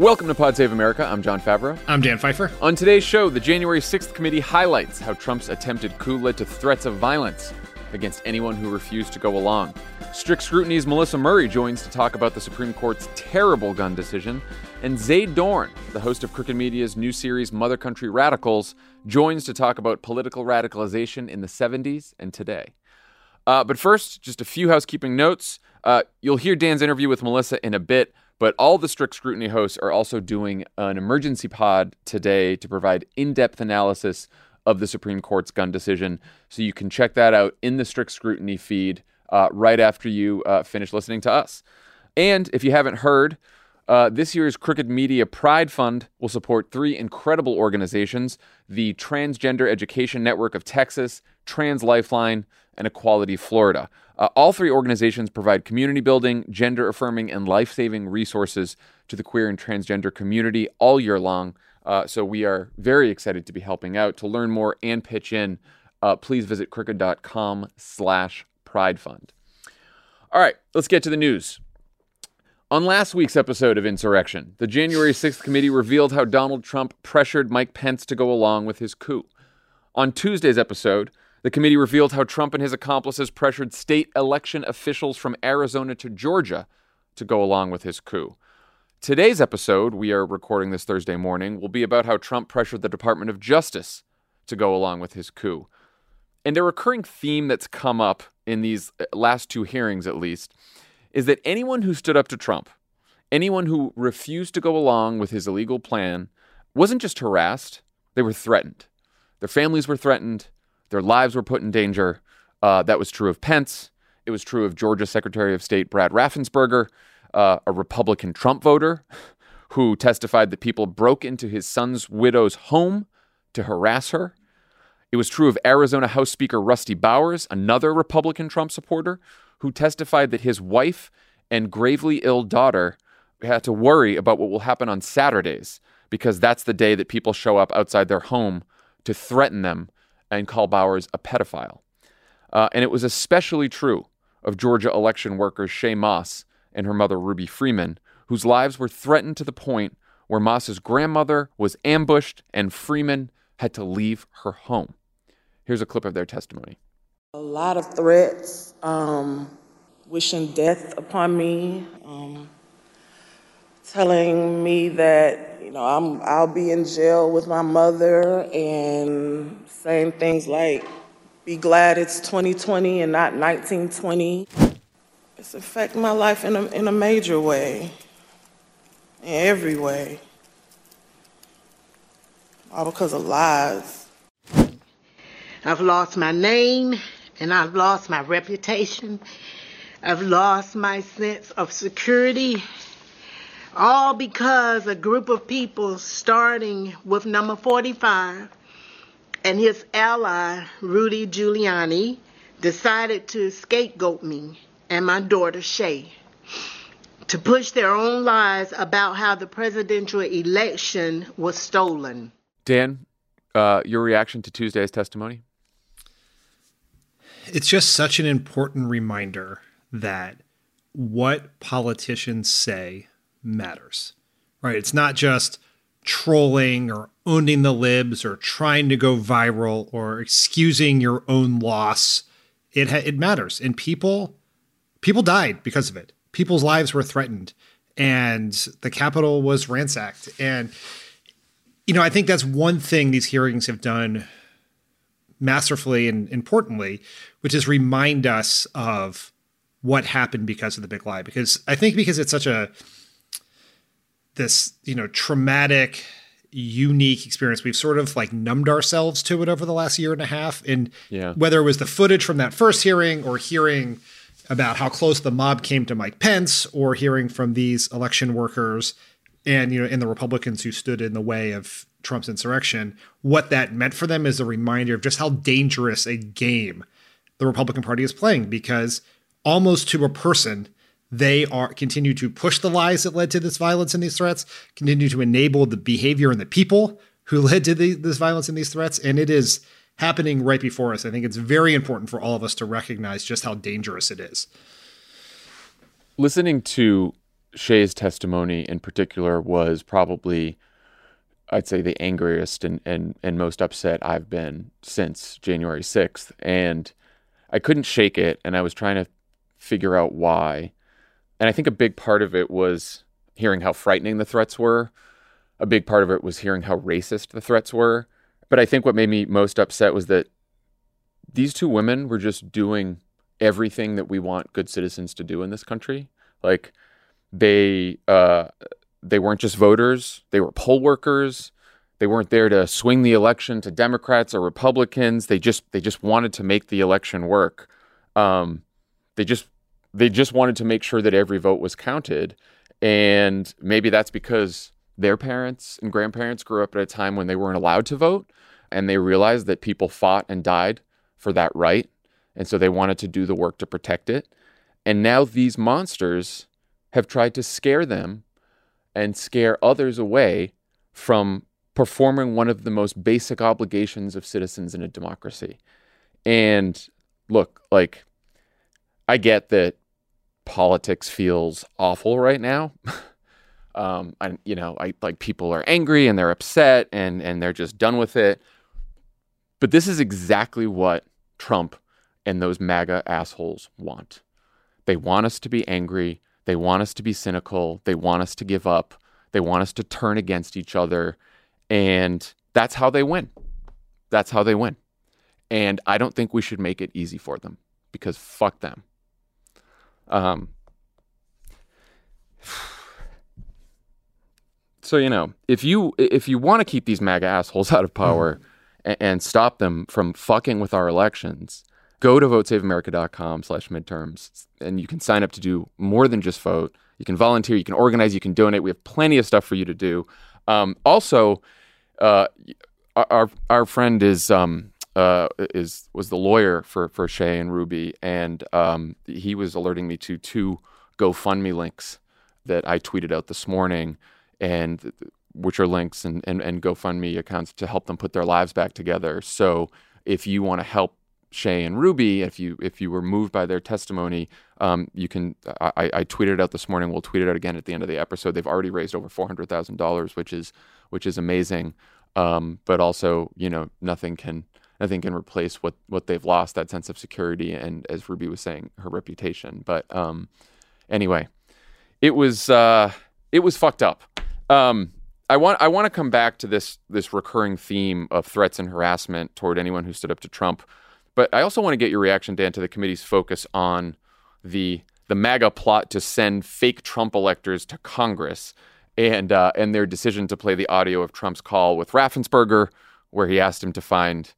Welcome to Pod Save America. I'm John Favreau. I'm Dan Pfeiffer. On today's show, the January 6th committee highlights how Trump's attempted coup led to threats of violence against anyone who refused to go along. Strict Scrutiny's Melissa Murray joins to talk about the Supreme Court's terrible gun decision. And Zaid Dorn, the host of Crooked Media's new series Mother Country Radicals, joins to talk about political radicalization in the 70s and today. But first, just a few housekeeping notes. You'll hear Dan's interview with Melissa in a bit, but all the Strict Scrutiny hosts are also doing an emergency pod today to provide in-depth analysis of the Supreme Court's gun decision. So you can check that out in the Strict Scrutiny feed right after you finish listening to us. And if you haven't heard, this year's Crooked Media Pride Fund will support three incredible organizations: the Transgender Education Network of Texas, Trans Lifeline, and Equality Florida. All three organizations provide community building, gender-affirming, and life-saving resources to the queer and transgender community all year long. So we are very excited to be helping out. To learn more and pitch in, please visit crooked.com/pridefund. All right, let's get to the news. On last week's episode of Insurrection, the January 6th committee revealed how Donald Trump pressured Mike Pence to go along with his coup. On Tuesday's episode, the committee revealed how Trump and his accomplices pressured state election officials from Arizona to Georgia to go along with his coup. Today's episode, we are recording this Thursday morning, will be about how Trump pressured the Department of Justice to go along with his coup. And a recurring theme that's come up in these last two hearings, at least, is that anyone who stood up to Trump, anyone who refused to go along with his illegal plan, wasn't just harassed, they were threatened. Their families were threatened. Their lives were put in danger. That was true of Pence. It was true of Georgia Secretary of State Brad Raffensperger, a Republican Trump voter who testified that people broke into his son's widow's home to harass her. It was true of Arizona House Speaker Rusty Bowers, another Republican Trump supporter, who testified that his wife and gravely ill daughter had to worry about what will happen on Saturdays because that's the day that people show up outside their home to threaten them and call Bowers a pedophile. And it was especially true of Georgia election workers Shay Moss and her mother Ruby Freeman, whose lives were threatened to the point where Moss's grandmother was ambushed and Freeman had to leave her home. Here's a clip of their testimony. A lot of threats, wishing death upon me, telling me that I'll be in jail with my mother, and saying things like, "Be glad it's 2020 and not 1920." It's affecting my life in a major way, in every way, all because of lies. I've lost my name, and I've lost my reputation. I've lost my sense of security, all because a group of people, starting with number 45 and his ally, Rudy Giuliani, decided to scapegoat me and my daughter, Shay, to push their own lies about how the presidential election was stolen. Dan, your reaction to Tuesday's testimony? It's just such an important reminder that what politicians say matters, right? It's not just trolling or owning the libs or trying to go viral or excusing your own loss. It matters. And people died because of it. People's lives were threatened and the Capitol was ransacked. And, I think that's one thing these hearings have done masterfully and importantly, which is remind us of what happened because of the big lie. Because it's such this traumatic, unique experience, we've sort of like numbed ourselves to it over the last year and a half. And whether it was the footage from that first hearing or hearing about how close the mob came to Mike Pence or hearing from these election workers and, and the Republicans who stood in the way of Trump's insurrection, what that meant for them is a reminder of just how dangerous a game the Republican Party is playing, because almost to a person, they continue to push the lies that led to this violence and these threats, continue to enable the behavior and the people who led to this violence and these threats. And it is happening right before us. I think it's very important for all of us to recognize just how dangerous it is. Listening to Shea's testimony in particular was probably, I'd say, the angriest and most upset I've been since January 6th. And I couldn't shake it, and I was trying to figure out why. And I think a big part of it was hearing how frightening the threats were. A big part of it was hearing how racist the threats were. But I think what made me most upset was that these two women were just doing everything that we want good citizens to do in this country. Like, they weren't just voters, they were poll workers. They weren't there to swing the election to Democrats or Republicans. They just wanted to make the election work. They just wanted to make sure that every vote was counted. And maybe that's because their parents and grandparents grew up at a time when they weren't allowed to vote, and they realized that people fought and died for that right. And so they wanted to do the work to protect it. And now these monsters have tried to scare them and scare others away from performing one of the most basic obligations of citizens in a democracy. And look, like, I get that politics feels awful right now. People are angry and they're upset and they're just done with it. But this is exactly what Trump and those MAGA assholes want. They want us to be angry. They want us to be cynical. They want us to give up. They want us to turn against each other. And that's how they win. That's how they win. And I don't think we should make it easy for them, because fuck them. So, if you want to keep these MAGA assholes out of power and stop them from fucking with our elections, go to votesaveamerica.com/midterms, and you can sign up to do more than just vote. You can volunteer, you can organize, you can donate. We have plenty of stuff for you to do. Also, our friend was the lawyer for Shea and Ruby, and he was alerting me to 2 GoFundMe links that I tweeted out this morning, and which are links and GoFundMe accounts to help them put their lives back together. So if you want to help Shea and Ruby, if you were moved by their testimony, you can. I tweeted out this morning. We'll tweet it out again at the end of the episode. They've already raised over $400,000, which is amazing. But also, nothing can replace what they've lost, that sense of security, and, as Ruby was saying, her reputation. But anyway, it was fucked up. I want to come back to this recurring theme of threats and harassment toward anyone who stood up to Trump. But I also want to get your reaction, Dan, to the committee's focus on the MAGA plot to send fake Trump electors to Congress, and their decision to play the audio of Trump's call with Raffensperger, where he asked him to find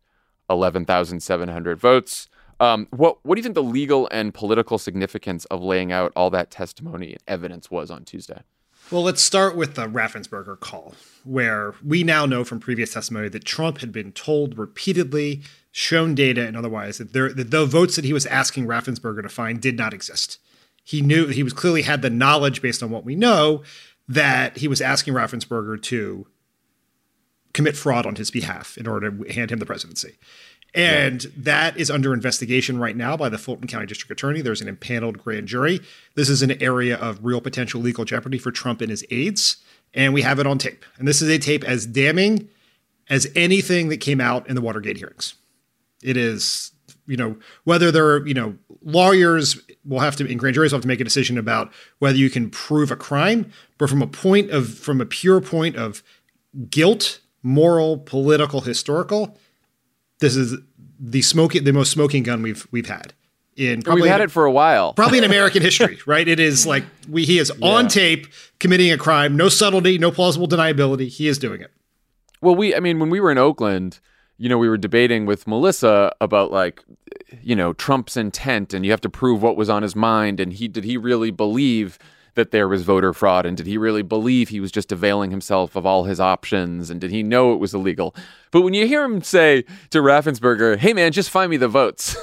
11,700 votes. What do you think the legal and political significance of laying out all that testimony and evidence was on Tuesday? Well, let's start with the Raffensperger call, where we now know from previous testimony that Trump had been told repeatedly, shown data and otherwise, that the votes that he was asking Raffensperger to find did not exist. He knew, he was clearly had the knowledge based on what we know that he was asking Raffensperger to commit fraud on his behalf in order to hand him the presidency. And that is under investigation right now by the Fulton County District Attorney. There's an impaneled grand jury. This is an area of real potential legal jeopardy for Trump and his aides. And we have it on tape. And this is a tape as damning as anything that came out in the Watergate hearings. It is, whether they're, lawyers will have to, and grand juries will have to make a decision about whether you can prove a crime, but from a pure point of guilt, moral, political, historical, this is the most smoking gun we've had. We've had it for a while. Probably in American history, right? It is like he is on tape committing a crime, no subtlety, no plausible deniability. He is doing it. Well, when we were in Oakland, we were debating with Melissa about Trump's intent, and you have to prove what was on his mind, and did he really believe that there was voter fraud, and did he really believe he was just availing himself of all his options, and did he know it was illegal? But when you hear him say to Raffensperger, "Hey man, just find me the votes,"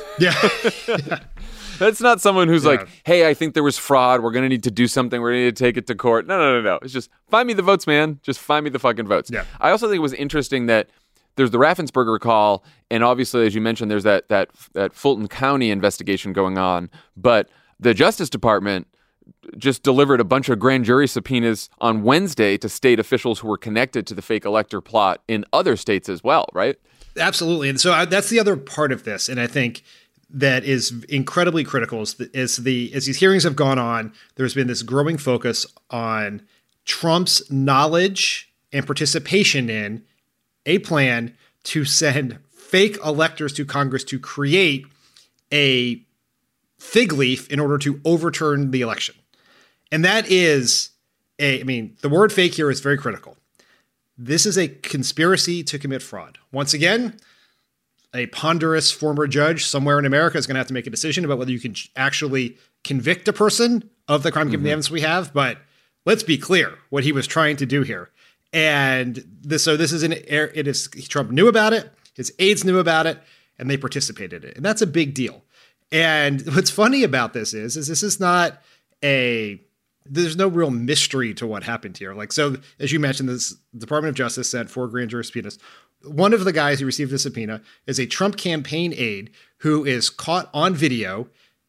that's not someone who's like, "Hey, I think there was fraud. We're gonna need to do something. We're gonna need to take it to court." No. It's just find me the votes, man. Just find me the fucking votes. Yeah. I also think it was interesting that there's the Raffensperger call, and obviously, as you mentioned, there's that Fulton County investigation going on, but the Justice Department just delivered a bunch of grand jury subpoenas on Wednesday to state officials who were connected to the fake elector plot in other states as well, right? Absolutely. And so that's the other part of this. And I think that is incredibly critical as these hearings have gone on, there's been this growing focus on Trump's knowledge and participation in a plan to send fake electors to Congress to create a fig leaf in order to overturn the election. And that is the word fake here is very critical. This is a conspiracy to commit fraud. Once again, a ponderous former judge somewhere in America is going to have to make a decision about whether you can actually convict a person of the crime given the evidence we have. But let's be clear what he was trying to do here. And this is Trump knew about it, his aides knew about it, and they participated in it. And that's a big deal. And what's funny about this is this is not there's no real mystery to what happened here. Like, so as you mentioned, this Department of Justice sent 4 grand jury subpoenas. One of the guys who received the subpoena is a Trump campaign aide who is caught on video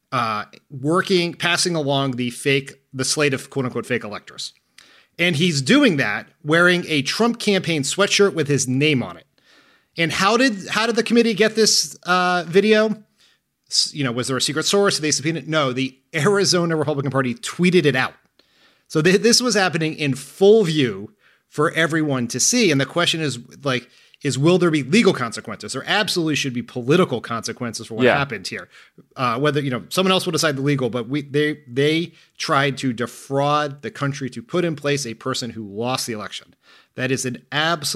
passing along the slate of quote unquote fake electors. And he's doing that wearing a Trump campaign sweatshirt with his name on it. And how did the committee get this video? Was there a secret source? Did they subpoena it? No, the Arizona Republican Party tweeted it out. So this was happening in full view for everyone to see. And the question is will there be legal consequences? There absolutely should be political consequences for what happened here. Whether, someone else will decide the legal, but they tried to defraud the country to put in place a person who lost the election. That is an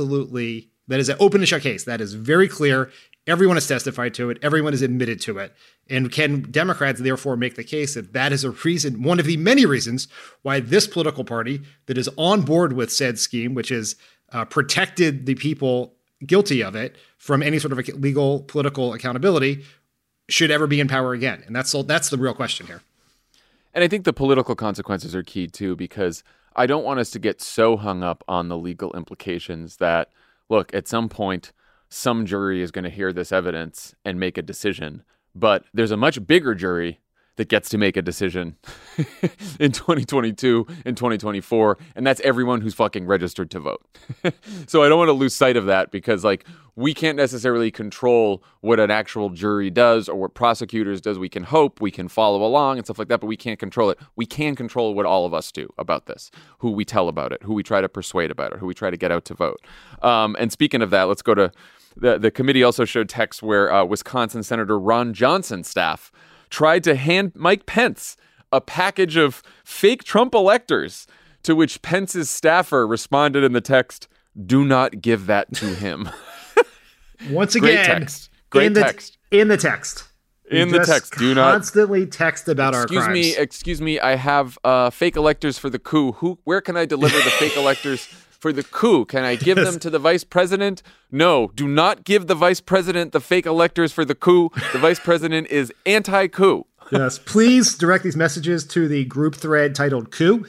open and shut case. That is very clear. Everyone has testified to it. Everyone has admitted to it. And can Democrats therefore make the case that is a reason, one of the many reasons why this political party that is on board with said scheme, which has protected the people guilty of it from any sort of legal political accountability, should ever be in power again? And that's the real question here. And I think the political consequences are key too, because I don't want us to get so hung up on the legal implications that, look, at some point, some jury is going to hear this evidence and make a decision. But there's a much bigger jury that gets to make a decision in 2022 and 2024. And that's everyone who's fucking registered to vote. So I don't want to lose sight of that, because we can't necessarily control what an actual jury does or what prosecutors does. We can hope, we can follow along and stuff like that, but we can't control it. We can control what all of us do about this, who we tell about it, who we try to persuade about it, who we try to get out to vote. And speaking of that, let's go to the committee also showed texts where Wisconsin Senator Ron Johnson's staff tried to hand Mike Pence a package of fake Trump electors, to which Pence's staffer responded in the text, "Do not give that to him." Once again, Great text. In the text. Do not constantly text about our crimes. Excuse me. I have fake electors for the coup. Where can I deliver the fake electors for the coup? Can I give them to the vice president? No, do not give the vice president the fake electors for the coup. The vice president is anti-coup. Yes, please direct these messages to the group thread titled coup.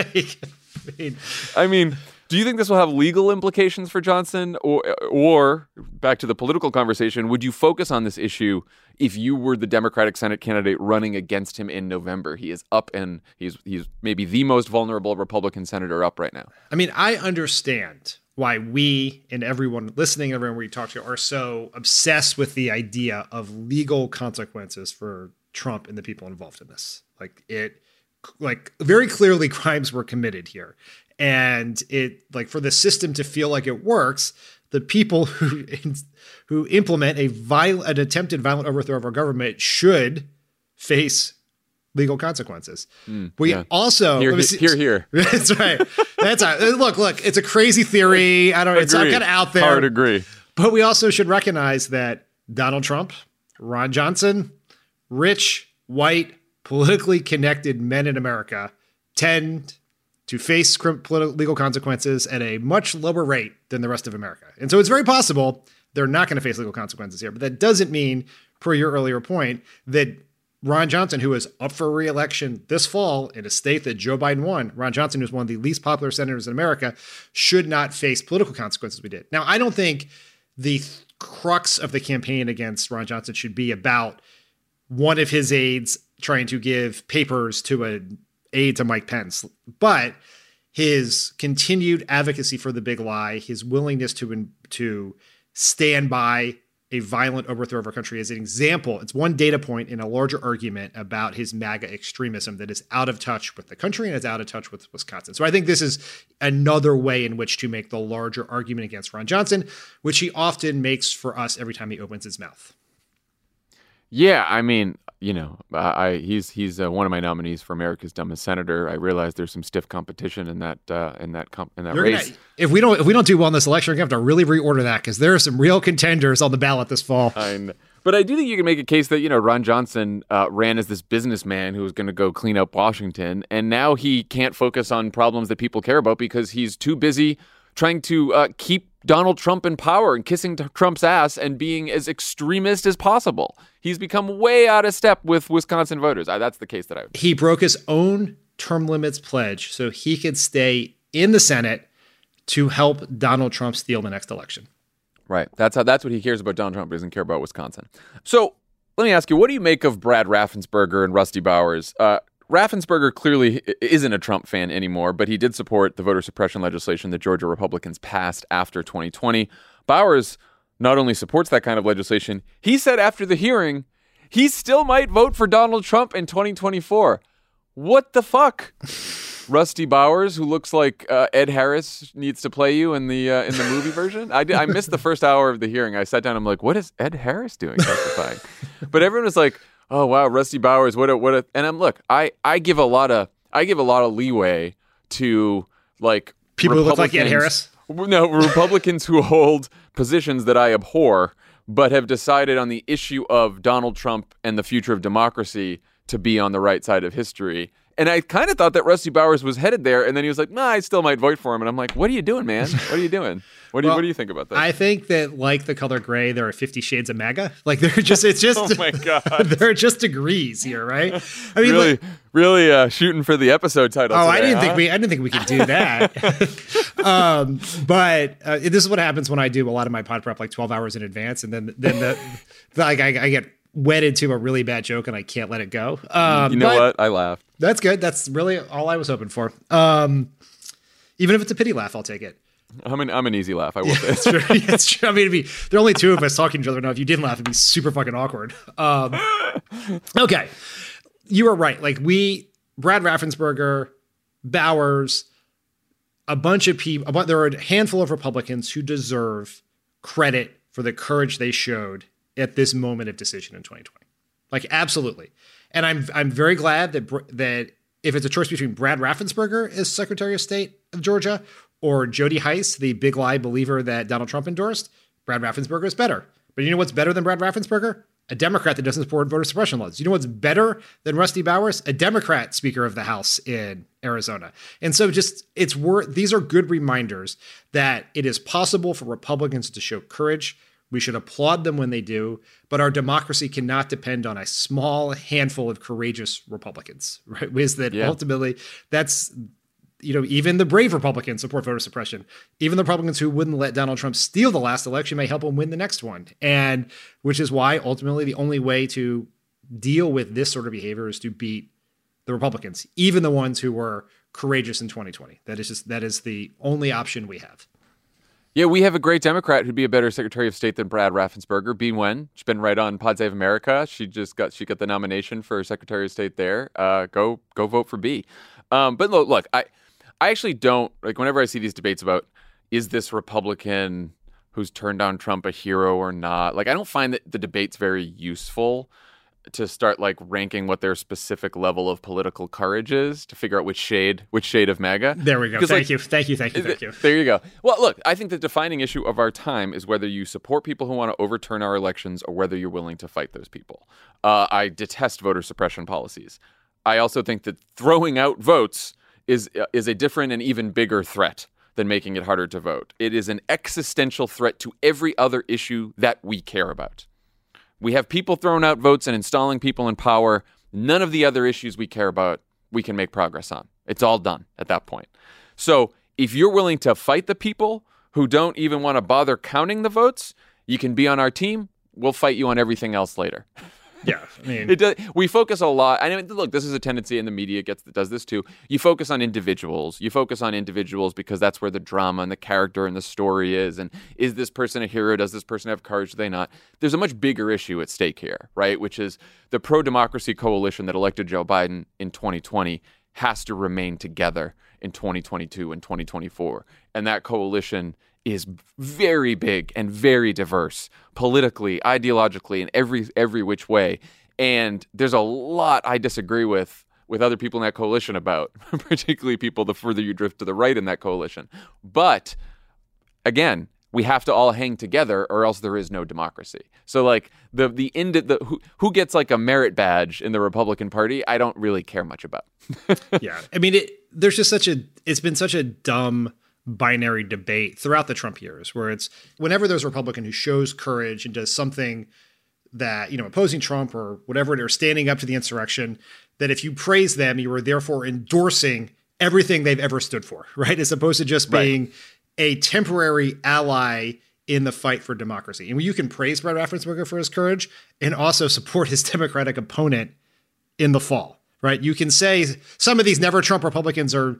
I mean, do you think this will have legal implications for Johnson? Or back to the political conversation, would you focus on this issue if you were the Democratic Senate candidate running against him in November? He is up, and he's maybe the most vulnerable Republican senator up right now. I mean, I understand why we and everyone listening, everyone we talk to, are so obsessed with the idea of legal consequences for Trump and the people involved in this. Very clearly crimes were committed here. And for the system to feel like it works, the people who implement an attempted violent overthrow of our government should face legal consequences. Also here. That's right. Look. It's a crazy theory. It's kind of out there. Hard agree. But we also should recognize that Donald Trump, Ron Johnson, rich, white, politically connected men in America tend to face legal consequences at a much lower rate than the rest of America. And so it's very possible they're not going to face legal consequences here. But that doesn't mean, per your earlier point, that Ron Johnson, who is up for re-election this fall in a state that Joe Biden won, Ron Johnson, who's one of the least popular senators in America, should not face political consequences we did. Now, I don't think the crux of the campaign against Ron Johnson should be about one of his aides trying to give papers to aide to Mike Pence. But his continued advocacy for the big lie, his willingness to stand by a violent overthrow of our country is an example. It's one data point in a larger argument about his MAGA extremism that is out of touch with the country and is out of touch with Wisconsin. So I think this is another way in which to make the larger argument against Ron Johnson, which he often makes for us every time he opens his mouth. Yeah, I mean, he's one of my nominees for America's Dumbest Senator. I realize there's some stiff competition in that race. If we don't do well in this election, we're gonna have to really reorder that because there are some real contenders on the ballot this fall. But I do think you can make a case that Ron Johnson ran as this businessman who was going to go clean up Washington, and now he can't focus on problems that people care about because he's too busy trying to keep Donald Trump in power and kissing Trump's ass and being as extremist as possible. He's become way out of step with Wisconsin voters. That's the case that I would. He broke his own term limits pledge so he could stay in the Senate to help Donald Trump steal the next election. Right. That's what he cares about Donald Trump. He doesn't care about Wisconsin. So let me ask you, what do you make of Brad Raffensperger and Rusty Bowers? Raffensperger clearly isn't a Trump fan anymore, but he did support the voter suppression legislation that Georgia Republicans passed after 2020. Bowers not only supports that kind of legislation, he said after the hearing, he still might vote for Donald Trump in 2024. What the fuck? Rusty Bowers, who looks like Ed Harris needs to play you in the movie version. I missed the first hour of the hearing. I sat down. I'm like, what is Ed Harris doing testifying? But everyone was like, oh wow, Rusty Bowers, what a. And I give a lot of leeway to like people who look like Ed Harris. No, Republicans who hold positions that I abhor, but have decided on the issue of Donald Trump and the future of democracy to be on the right side of history. And I kind of thought that Rusty Bowers was headed there, and then he was like, "Nah, I still might vote for him." And I'm like, "What are you doing, man? What are you doing? What do you think about that?" I think that, like the color gray, there are 50 shades of MAGA. Like it's just. Oh my god, there are just degrees here, right? I mean, really shooting for the episode title. Oh, today, I didn't think we could do that. But this is what happens when I do a lot of my pod prep like 12 hours in advance, and then I get wedded to a really bad joke and I can't let it go. You know what? I laughed. That's good. That's really all I was hoping for. Even if it's a pity laugh, I'll take it. I'm an easy laugh. I will say. It's true. I mean, there are only two of us talking to each other now. If you didn't laugh, it'd be super fucking awkward. Okay. You are right. Like Brad Raffensperger, Bowers, a bunch of people, there are a handful of Republicans who deserve credit for the courage they showed at this moment of decision in 2020. Like, absolutely. And I'm very glad that if it's a choice between Brad Raffensperger as Secretary of State of Georgia or Jody Hice, the big lie believer that Donald Trump endorsed, Brad Raffensperger is better. But you know what's better than Brad Raffensperger? A Democrat that doesn't support voter suppression laws. You know what's better than Rusty Bowers? A Democrat Speaker of the House in Arizona. And so these are good reminders that it is possible for Republicans to show courage. We should applaud them when they do, but our democracy cannot depend on a small handful of courageous Republicans, right? Ultimately, that's, even the brave Republicans support voter suppression. Even the Republicans who wouldn't let Donald Trump steal the last election may help him win the next one. And which is why ultimately the only way to deal with this sort of behavior is to beat the Republicans, even the ones who were courageous in 2020. That is the only option we have. Yeah, we have a great Democrat who'd be a better Secretary of State than Brad Raffensperger, Bee Nguyen. She's been right on Pod Save America. She got the nomination for Secretary of State there. Go vote for Bee. But look, I actually don't, like, whenever I see these debates about is this Republican who's turned down Trump a hero or not, like, I don't find that the debate's very useful to start like ranking what their specific level of political courage is to figure out which shade of MAGA. There we go. Thank you. There you go. Well, look, I think the defining issue of our time is whether you support people who want to overturn our elections or whether you're willing to fight those people. I detest voter suppression policies. I also think that throwing out votes is a different and even bigger threat than making it harder to vote. It is an existential threat to every other issue that we care about. We have people throwing out votes and installing people in power. None of the other issues we care about, we can make progress on. It's all done at that point. So if you're willing to fight the people who don't even want to bother counting the votes, you can be on our team. We'll fight you on everything else later. Yeah, I mean, it does. We focus a lot. I mean, look, this is a tendency in the media does this too. You focus on individuals. You focus on individuals because that's where the drama and the character and the story is. And is this person a hero? Does this person have courage? Do they not? There's a much bigger issue at stake here, right? Which is the pro-democracy coalition that elected Joe Biden in 2020 has to remain together in 2022 and 2024. And that coalition is very big and very diverse politically, ideologically, in every which way. And there's a lot I disagree with other people in that coalition about, particularly people the further you drift to the right in that coalition. But again, we have to all hang together or else there is no democracy. So like who gets like a merit badge in the Republican Party, I don't really care much about. Yeah. I mean, it's been such a dumb binary debate throughout the Trump years where it's whenever there's a Republican who shows courage and does something that, opposing Trump or whatever, or standing up to the insurrection, that if you praise them, you are therefore endorsing everything they've ever stood for, right? As opposed to just being a temporary ally in the fight for democracy. And you can praise Brett Raffensperger for his courage and also support his Democratic opponent in the fall, right? You can say some of these never Trump Republicans are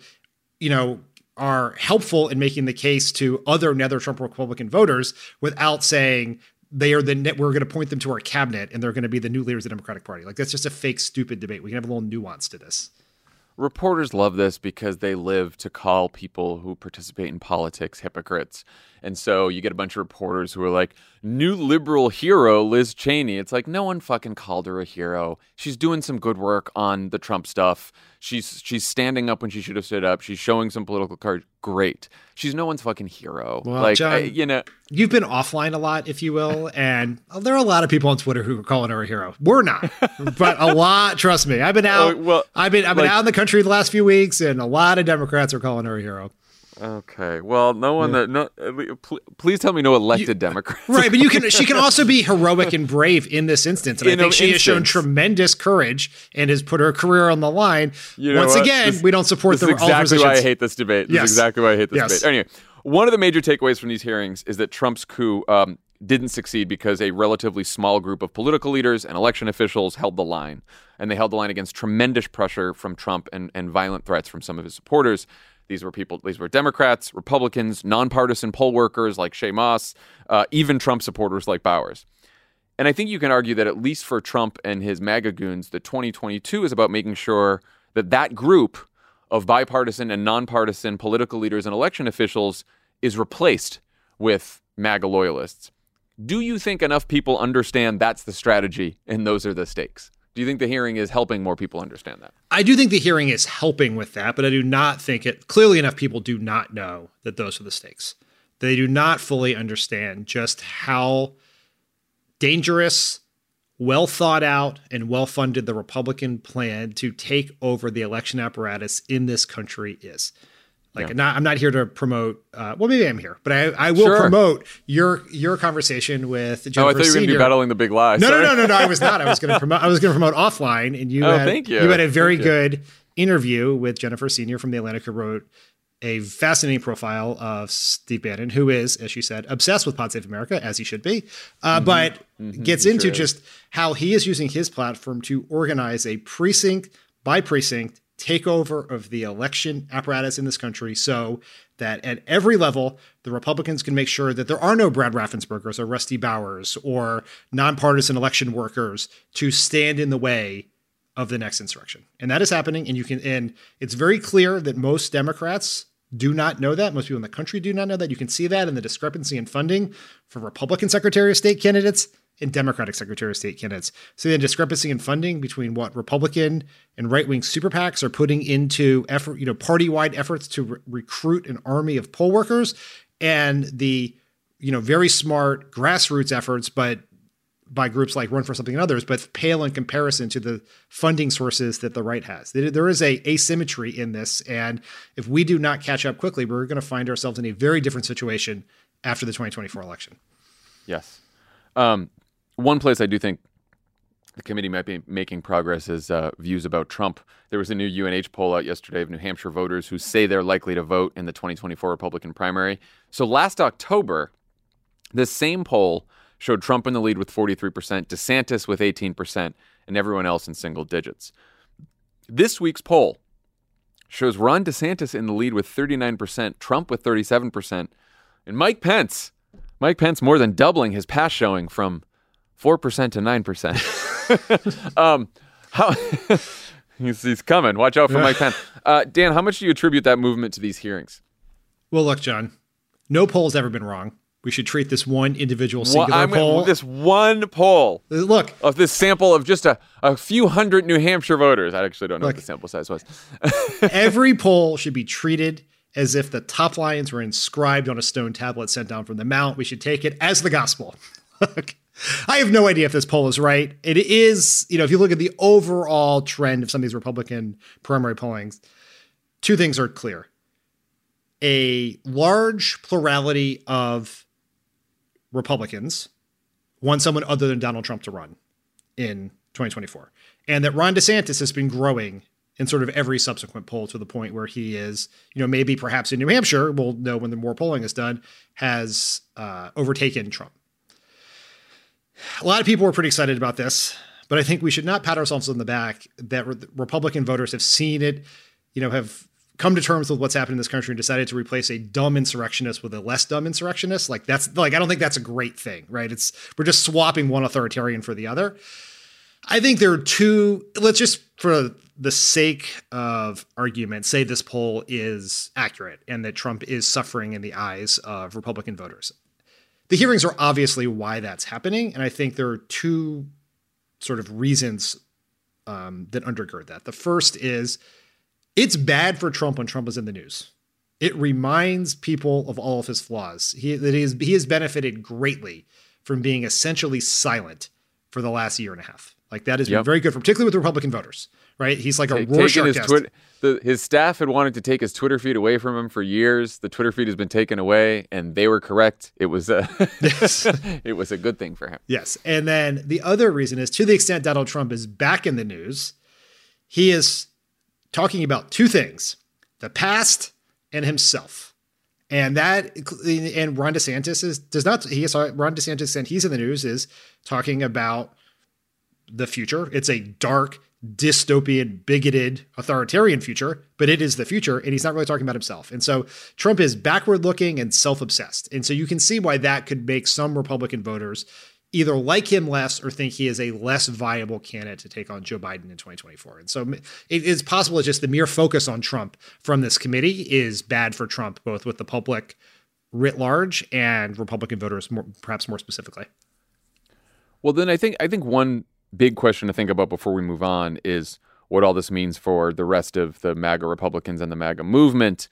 helpful in making the case to other never Trump Republican voters without saying we're going to point them to our cabinet and they're going to be the new leaders of the Democratic Party. Like, that's just a fake, stupid debate. We can have a little nuance to this. Reporters love this because they live to call people who participate in politics hypocrites. And so you get a bunch of reporters who are like, new liberal hero, Liz Cheney. It's like, no one fucking called her a hero. She's doing some good work on the Trump stuff. She's standing up when she should have stood up. She's showing some political courage. Great. She's no one's fucking hero. Well, John, you've been offline a lot, if you will. And there are a lot of people on Twitter who are calling her a hero. We're not, but a lot, trust me. I've been out. I've been out in the country the last few weeks and a lot of Democrats are calling her a hero. Okay. Well, no one please tell me no elected Democrats. Right, but she can also be heroic and brave in this instance. And I think she has shown tremendous courage and has put her career on the line. Once again, we don't support the exactly positions. Why I hate this debate. This is exactly why I hate this debate. Anyway, one of the major takeaways from these hearings is that Trump's coup didn't succeed because a relatively small group of political leaders and election officials held the line. And they held the line against tremendous pressure from Trump and violent threats from some of his supporters. These were Democrats, Republicans, nonpartisan poll workers like Shaye Moss, even Trump supporters like Bowers. And I think you can argue that at least for Trump and his MAGA goons, the 2022 is about making sure that group of bipartisan and nonpartisan political leaders and election officials is replaced with MAGA loyalists. Do you think enough people understand that's the strategy and those are the stakes? Do you think the hearing is helping more people understand that? I do think the hearing is helping with that, but I do not think clearly enough people do not know that those are the stakes. They do not fully understand just how dangerous, well thought out, and well funded the Republican plan to take over the election apparatus in this country is. I'm not here to promote. Well, maybe I'm here, but I will promote your conversation with Jennifer Senior. I thought you were going to be battling the big lie. No. I was not. I was going to promote offline, and you had a very good interview with Jennifer Senior from The Atlantic, who wrote a fascinating profile of Steve Bannon, who is, as she said, obsessed with Pod Save America, as he should be, but gets into just how he is using his platform to organize a precinct by precinct takeover of the election apparatus in this country so that at every level, the Republicans can make sure that there are no Brad Raffenspergers or Rusty Bowers or nonpartisan election workers to stand in the way of the next insurrection. And that is happening. And it's very clear that most Democrats do not know that. Most people in the country do not know that. You can see that in the discrepancy in funding for Republican Secretary of State candidates and Democratic Secretary of State candidates. So the discrepancy in funding between what Republican and right-wing super PACs are putting into party-wide efforts to recruit an army of poll workers and the, very smart grassroots efforts, but by groups like Run for Something and others, but pale in comparison to the funding sources that the right has. There is a asymmetry in this. And if we do not catch up quickly, we're going to find ourselves in a very different situation after the 2024 election. Yes. One place I do think the committee might be making progress is views about Trump. There was a new UNH poll out yesterday of New Hampshire voters who say they're likely to vote in the 2024 Republican primary. So last October, this same poll showed Trump in the lead with 43%, DeSantis with 18%, and everyone else in single digits. This week's poll shows Ron DeSantis in the lead with 39%, Trump with 37%, and Mike Pence more than doubling his past showing from 4% to 9%. How he's coming. Watch out for Mike Pence. Dan, how much do you attribute that movement to these hearings? Well, look, John, no poll's ever been wrong. We should treat this one individual singular poll. This one poll. Look. Of this sample of just a few hundred New Hampshire voters. I actually don't know what the sample size was. Every poll should be treated as if the top lines were inscribed on a stone tablet sent down from the mount. We should take it as the gospel. I have no idea if this poll is right. It is, if you look at the overall trend of some of these Republican primary pollings, two things are clear. A large plurality of Republicans want someone other than Donald Trump to run in 2024. And that Ron DeSantis has been growing in sort of every subsequent poll to the point where he is, maybe perhaps in New Hampshire, we'll know when the more polling is done, has overtaken Trump. A lot of people were pretty excited about this, but I think we should not pat ourselves on the back that Republican voters have seen it, have come to terms with what's happened in this country and decided to replace a dumb insurrectionist with a less dumb insurrectionist. I don't think that's a great thing, right? We're just swapping one authoritarian for the other. I think there are two, let's just, for the sake of argument, say this poll is accurate and that Trump is suffering in the eyes of Republican voters. The hearings are obviously why that's happening. And I think there are two sort of reasons that undergird that. The first is it's bad for Trump when Trump is in the news. It reminds people of all of his flaws. He has benefited greatly from being essentially silent for the last year and a half. That has been very good, particularly with Republican voters, right? He's like a Rorschach test. His staff had wanted to take his Twitter feed away from him for years. The Twitter feed has been taken away, and they were correct. It was it was a good thing for him. Yes. And then the other reason is, to the extent Donald Trump is back in the news, he is talking about two things: the past and himself. And Ron DeSantis Ron DeSantis, and he's in the news, is talking about the future. It's a dark, dystopian, bigoted, authoritarian future, but it is the future, and he's not really talking about himself. And so Trump is backward looking and self-obsessed. And so you can see why that could make some Republican voters either like him less or think he is a less viable candidate to take on Joe Biden in 2024. And so it is possible that just the mere focus on Trump from this committee is bad for Trump, both with the public writ large and Republican voters, perhaps more specifically. Well, then I think one big question to think about before we move on is what all this means for the rest of the MAGA Republicans and the MAGA movement.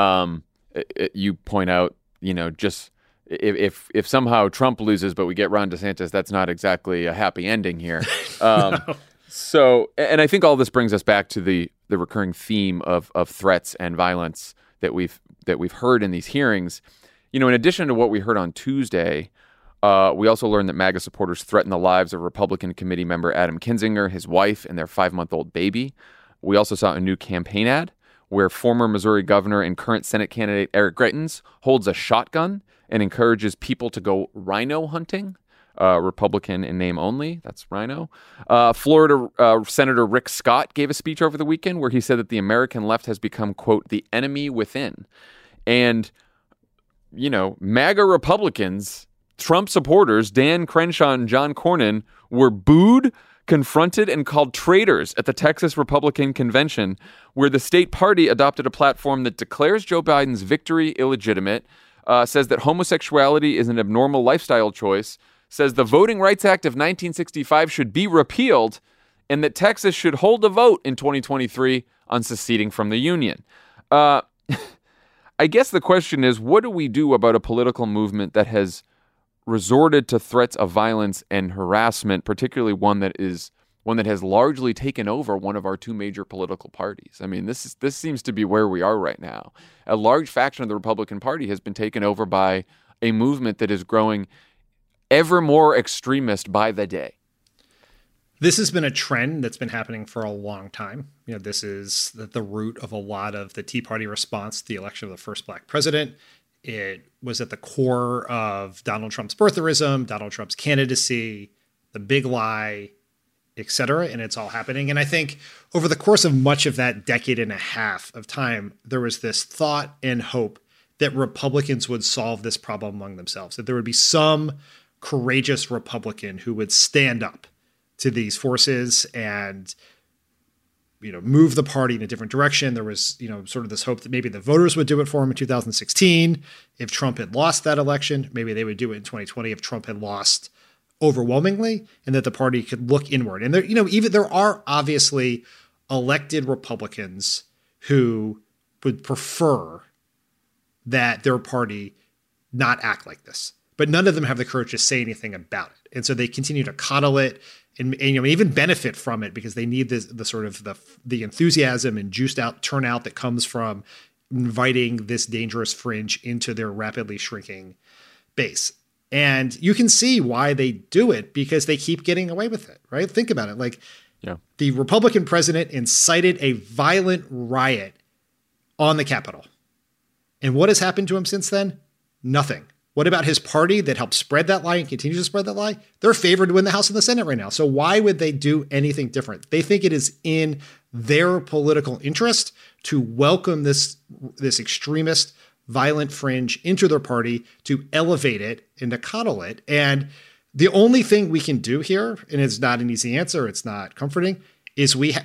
You point out, just if somehow Trump loses, but we get Ron DeSantis, that's not exactly a happy ending here. No. So, and I think all this brings us back to the recurring theme of threats and violence that we've heard in these hearings. In addition to what we heard on Tuesday, we also learned that MAGA supporters threatened the lives of Republican committee member Adam Kinzinger, his wife, and their 5-month-old baby. We also saw a new campaign ad where former Missouri governor and current Senate candidate Eric Greitens holds a shotgun and encourages people to go rhino hunting. Republican in name only. That's rhino. Florida Senator Rick Scott gave a speech over the weekend where he said that the American left has become, quote, the enemy within. And, MAGA Republicans, Trump supporters, Dan Crenshaw and John Cornyn, were booed, confronted, and called traitors at the Texas Republican Convention, where the state party adopted a platform that declares Joe Biden's victory illegitimate, says that homosexuality is an abnormal lifestyle choice, says the Voting Rights Act of 1965 should be repealed, and that Texas should hold a vote in 2023 on seceding from the Union. I guess the question is, what do we do about a political movement that has resorted to threats of violence and harassment, particularly one that has largely taken over one of our two major political parties? I mean, this seems to be where we are right now. A large faction of the Republican Party has been taken over by a movement that is growing ever more extremist by the day. This has been a trend that's been happening for a long time. This is the root of a lot of the Tea Party response to the election of the first black president. It was at the core of Donald Trump's birtherism, Donald Trump's candidacy, the big lie, et cetera. And it's all happening. And I think over the course of much of that decade and a half of time, there was this thought and hope that Republicans would solve this problem among themselves, that there would be some courageous Republican who would stand up to these forces and, move the party in a different direction. There was, sort of this hope that maybe the voters would do it for him in 2016. If Trump had lost that election, maybe they would do it in 2020 if Trump had lost overwhelmingly, and that the party could look inward. And there are obviously elected Republicans who would prefer that their party not act like this, but none of them have the courage to say anything about it. And so they continue to coddle it and even benefit from it because they need the enthusiasm and juiced out turnout that comes from inviting this dangerous fringe into their rapidly shrinking base. And you can see why they do it because they keep getting away with it, right? Think about it. The Republican president incited a violent riot on the Capitol. And what has happened to him since then? Nothing. What about his party that helped spread that lie and continues to spread that lie? They're favored to win the House and the Senate right now. So why would they do anything different? They think it is in their political interest to welcome this extremist, violent fringe into their party, to elevate it and to coddle it. And the only thing we can do here, and it's not an easy answer, it's not comforting, is we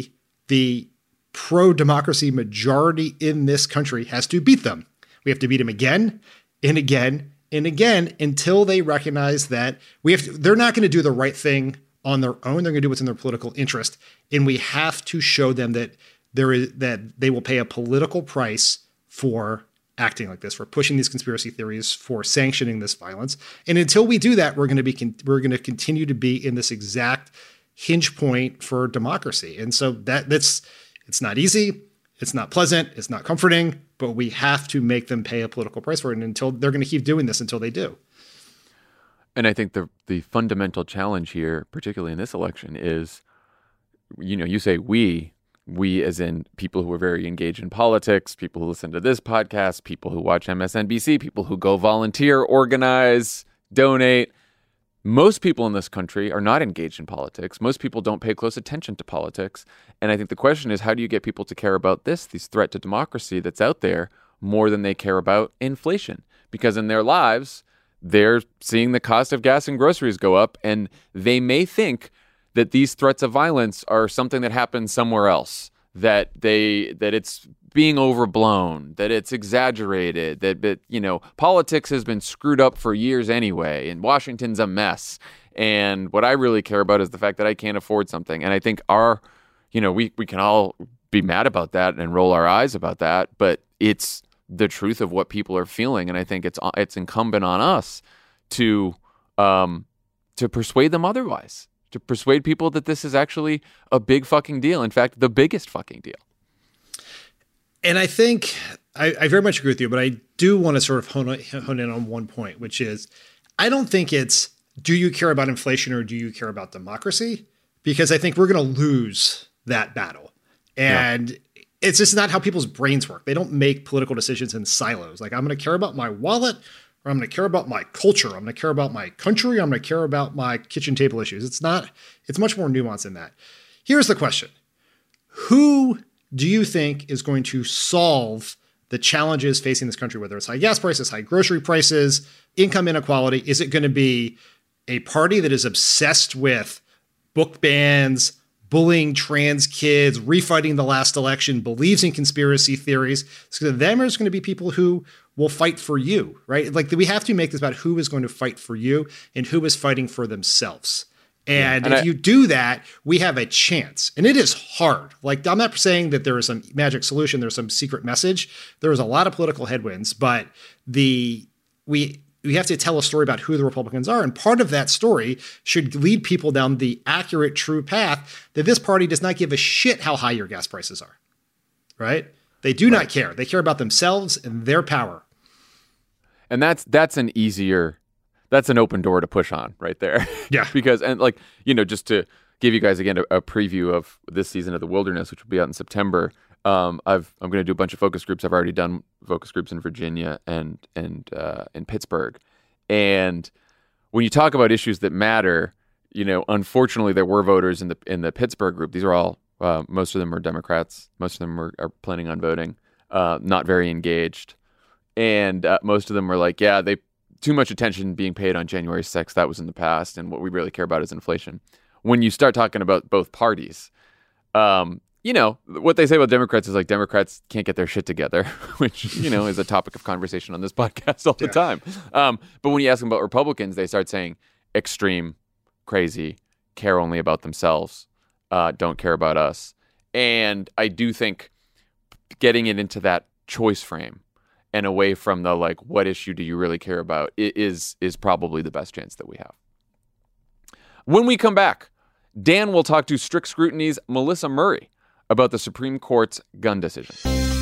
the pro-democracy majority in this country, has to beat them. We have to beat them again and again and again until they recognize that they're not going to do the right thing on their own. They're going to do what's in their political interest. And we have to show them that that they will pay a political price for acting like this, for pushing these conspiracy theories, for sanctioning this violence. And until we do that, we're going to continue to be in this exact hinge point for democracy. And so it's not easy. It's not pleasant. It's not comforting, but we have to make them pay a political price for it. And until they're going to keep doing this until they do. And I think the fundamental challenge here, particularly in this election, is, you say we as in people who are very engaged in politics, people who listen to this podcast, people who watch MSNBC, people who go volunteer, organize, donate. Most people in this country are not engaged in politics. Most people don't pay close attention to politics. And I think the question is, how do you get people to care about this threat to democracy that's out there more than they care about inflation? Because in their lives, they're seeing the cost of gas and groceries go up, and they may think that these threats of violence are something that happens somewhere else, that it's being overblown, that it's exaggerated, that politics has been screwed up for years anyway, and Washington's a mess. And what I really care about is the fact that I can't afford something. And I think we can all be mad about that and roll our eyes about that, but it's the truth of what people are feeling. And I think it's incumbent on us to persuade them otherwise, to persuade people that this is actually a big fucking deal. In fact, the biggest fucking deal. And I think I very much agree with you, but I do want to sort of hone in on one point, which is I don't think it's, do you care about inflation or do you care about democracy? Because I think we're going to lose that battle. And it's just not how people's brains work. They don't make political decisions in silos. Like, I'm going to care about my wallet, or I'm going to care about my culture. I'm going to care about my country. I'm going to care about my kitchen table issues. It's much more nuanced than that. Here's the question. Who do you think is going to solve the challenges facing this country, whether it's high gas prices, high grocery prices, income inequality? Is it going to be a party that is obsessed with book bans, bullying trans kids, refighting the last election, believes in conspiracy theories? So them, there's going to be people who will fight for you, right? Like, we have to make this about who is going to fight for you and who is fighting for themselves. And if you do that, we have a chance. And it is hard. Like, I'm not saying that there is some magic solution. There's some secret message. There is a lot of political headwinds, but we have to tell a story about who the Republicans are. And part of that story should lead people down the accurate, true path that this party does not give a shit how high your gas prices are, right? They do not care. They care about themselves and their power. And that's an open door to push on right there. Yeah. Because, just to give you guys again a preview of this season of The Wilderness, which will be out in September, I'm going to do a bunch of focus groups. I've already done focus groups in Virginia and in Pittsburgh. And when you talk about issues that matter, unfortunately, there were voters in the Pittsburgh group. These are all most of them are Democrats. Most of them are planning on voting, not very engaged, and most of them were like, yeah, too much attention being paid on January 6th. That was in the past, and what we really care about is inflation. When you start talking about both parties, what they say about Democrats is like Democrats can't get their shit together, which, is a topic of conversation on this podcast all the time. But when you ask them about Republicans, they start saying extreme, crazy, care only about themselves, don't care about us. And I do think getting it into that choice frame and away from the like, what issue do you really care about is probably the best chance that we have. When we come back, Dan will talk to Strict Scrutiny's Melissa Murray about the Supreme Court's gun decision.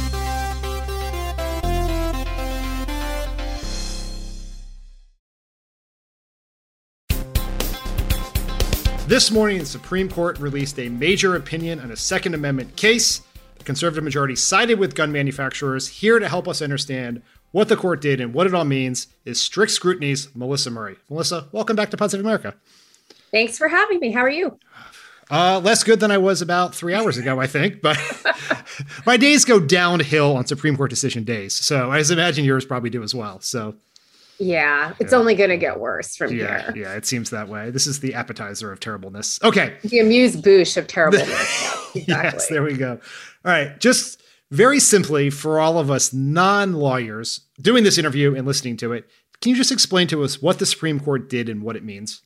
This morning, the Supreme Court released a major opinion on a Second Amendment case. The conservative majority sided with gun manufacturers. Here to help us understand what the court did and what it all means is Strict Scrutiny's Melissa Murray. Melissa, welcome back to Pods of America. Thanks for having me. How are you? Less good than I was about 3 hours ago, I think. But my days go downhill on Supreme Court decision days. So I imagine yours probably do as well. So yeah, it's only going to get worse from here. Yeah, it seems that way. This is the appetizer of terribleness. Okay. The amuse-bouche of terribleness. Exactly. Yes, there we go. All right. Just very simply, for all of us non-lawyers doing this interview and listening to it, can you just explain to us what the Supreme Court did and what it means?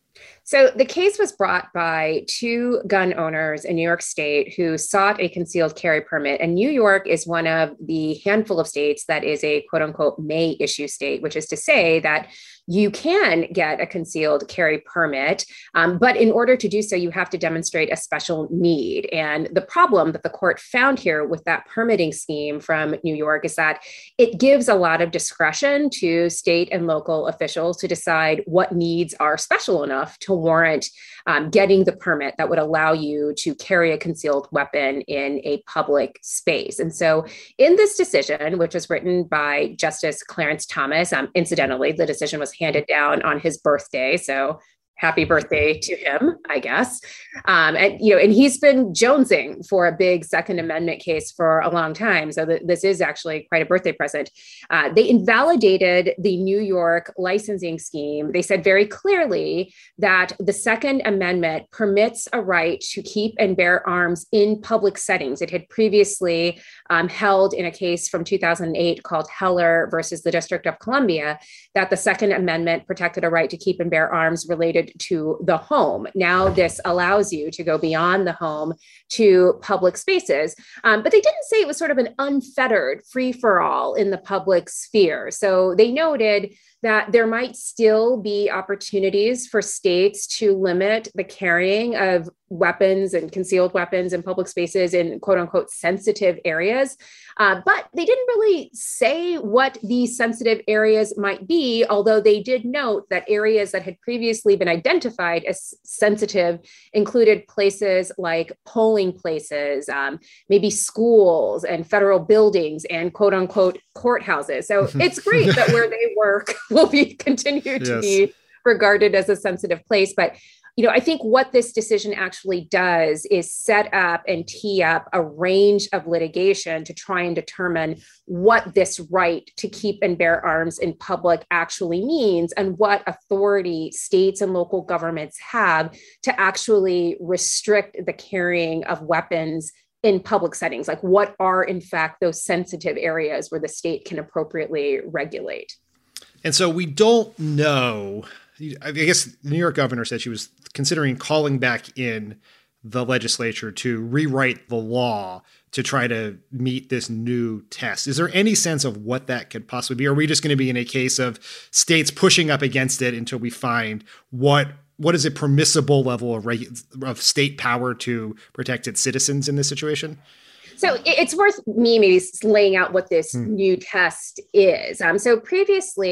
So the case was brought by two gun owners in New York State who sought a concealed carry permit. And New York is one of the handful of states that is a quote unquote may issue state, which is to say that you can get a concealed carry permit, but in order to do so, you have to demonstrate a special need. And the problem that the court found here with that permitting scheme from New York is that it gives a lot of discretion to state and local officials to decide what needs are special enough to warrant getting the permit that would allow you to carry a concealed weapon in a public space. And so in this decision, which was written by Justice Clarence Thomas, incidentally, the decision was handed down on his birthday. So happy birthday to him, I guess. And he's been jonesing for a big Second Amendment case for a long time. So this is actually quite a birthday present. They invalidated the New York licensing scheme. They said very clearly that the Second Amendment permits a right to keep and bear arms in public settings. It had previously held in a case from 2008 called Heller versus the District of Columbia that the Second Amendment protected a right to keep and bear arms related to the home. Now this allows you to go beyond the home to public spaces. But they didn't say it was sort of an unfettered free-for-all in the public sphere. So they noted that there might still be opportunities for states to limit the carrying of weapons and concealed weapons in public spaces in quote unquote sensitive areas. But they didn't really say what these sensitive areas might be, although they did note that areas that had previously been identified as sensitive included places like polling places, maybe schools and federal buildings and quote unquote courthouses. So it's great that where they work will be continued to be regarded as a sensitive place. But I think what this decision actually does is set up and tee up a range of litigation to try and determine what this right to keep and bear arms in public actually means and what authority states and local governments have to actually restrict the carrying of weapons in public settings. Like what are in fact those sensitive areas where the state can appropriately regulate? And so we don't know. I guess the New York governor said she was considering calling back in the legislature to rewrite the law to try to meet this new test. Is there any sense of what that could possibly be? Or are we just going to be in a case of states pushing up against it until we find what is a permissible level of state power to protect its citizens in this situation? So it's worth me maybe laying out what this new test is. So previously,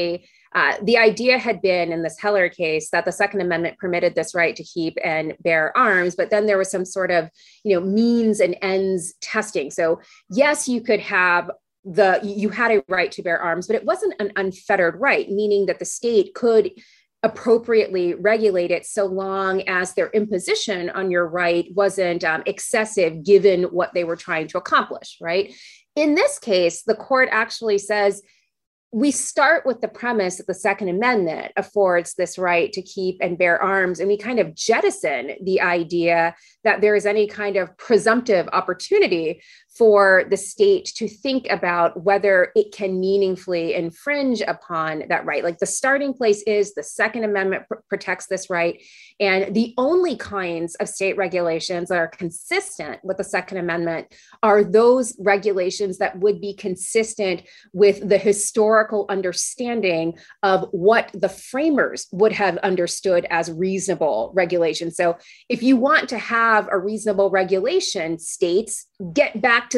The idea had been in this Heller case that the Second Amendment permitted this right to keep and bear arms, but then there was some sort of, means and ends testing. So yes, you could have you had a right to bear arms, but it wasn't an unfettered right, meaning that the state could appropriately regulate it so long as their imposition on your right wasn't excessive given what they were trying to accomplish, right? In this case, the court actually says, we start with the premise that the Second Amendment affords this right to keep and bear arms, and we kind of jettison the idea that there is any kind of presumptive opportunity for the state to think about whether it can meaningfully infringe upon that right. Like the starting place is the Second Amendment protects this right. And the only kinds of state regulations that are consistent with the Second Amendment are those regulations that would be consistent with the historical understanding of what the framers would have understood as reasonable regulation. So if you want to have a reasonable regulation, states get back to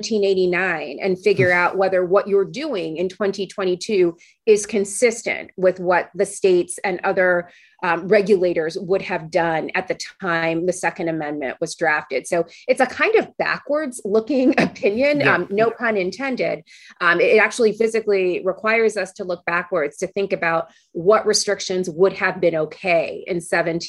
1789 and figure out whether what you're doing in 2022 is consistent with what the states and other regulators would have done at the time the Second Amendment was drafted. So it's a kind of backwards looking opinion, no pun intended. It actually physically requires us to look backwards to think about what restrictions would have been okay in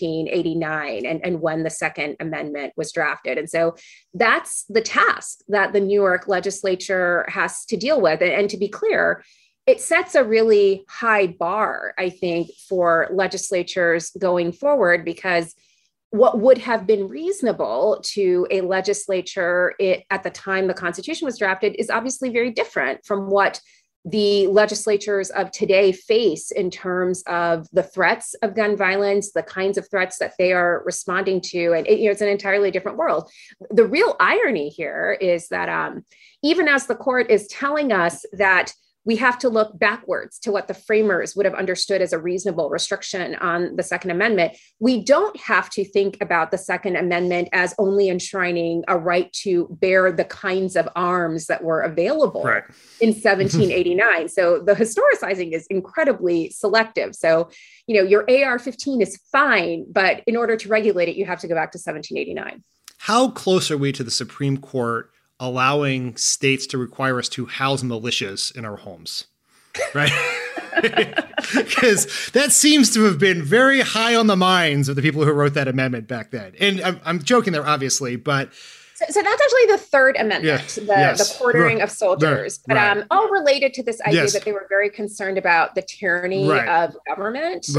1789 and when the Second Amendment was drafted. And so that's the task that the New York legislature has to deal with. And to be clear, it sets a really high bar, I think, for legislatures going forward, because what would have been reasonable to a legislature at the time the Constitution was drafted is obviously very different from what the legislatures of today face in terms of the threats of gun violence, the kinds of threats that they are responding to. And it's an entirely different world. The real irony here is that even as the court is telling us that we have to look backwards to what the framers would have understood as a reasonable restriction on the Second Amendment, we don't have to think about the Second Amendment as only enshrining a right to bear the kinds of arms that were available in 1789. So the historicizing is incredibly selective. So, your AR-15 is fine, but in order to regulate it, you have to go back to 1789. How close are we to the Supreme Court allowing states to require us to house militias in our homes, right? Because that seems to have been very high on the minds of the people who wrote that amendment back then. And I'm joking there, obviously, but... So that's actually the Third Amendment, the quartering of soldiers, but all related to this idea that they were very concerned about the tyranny of government.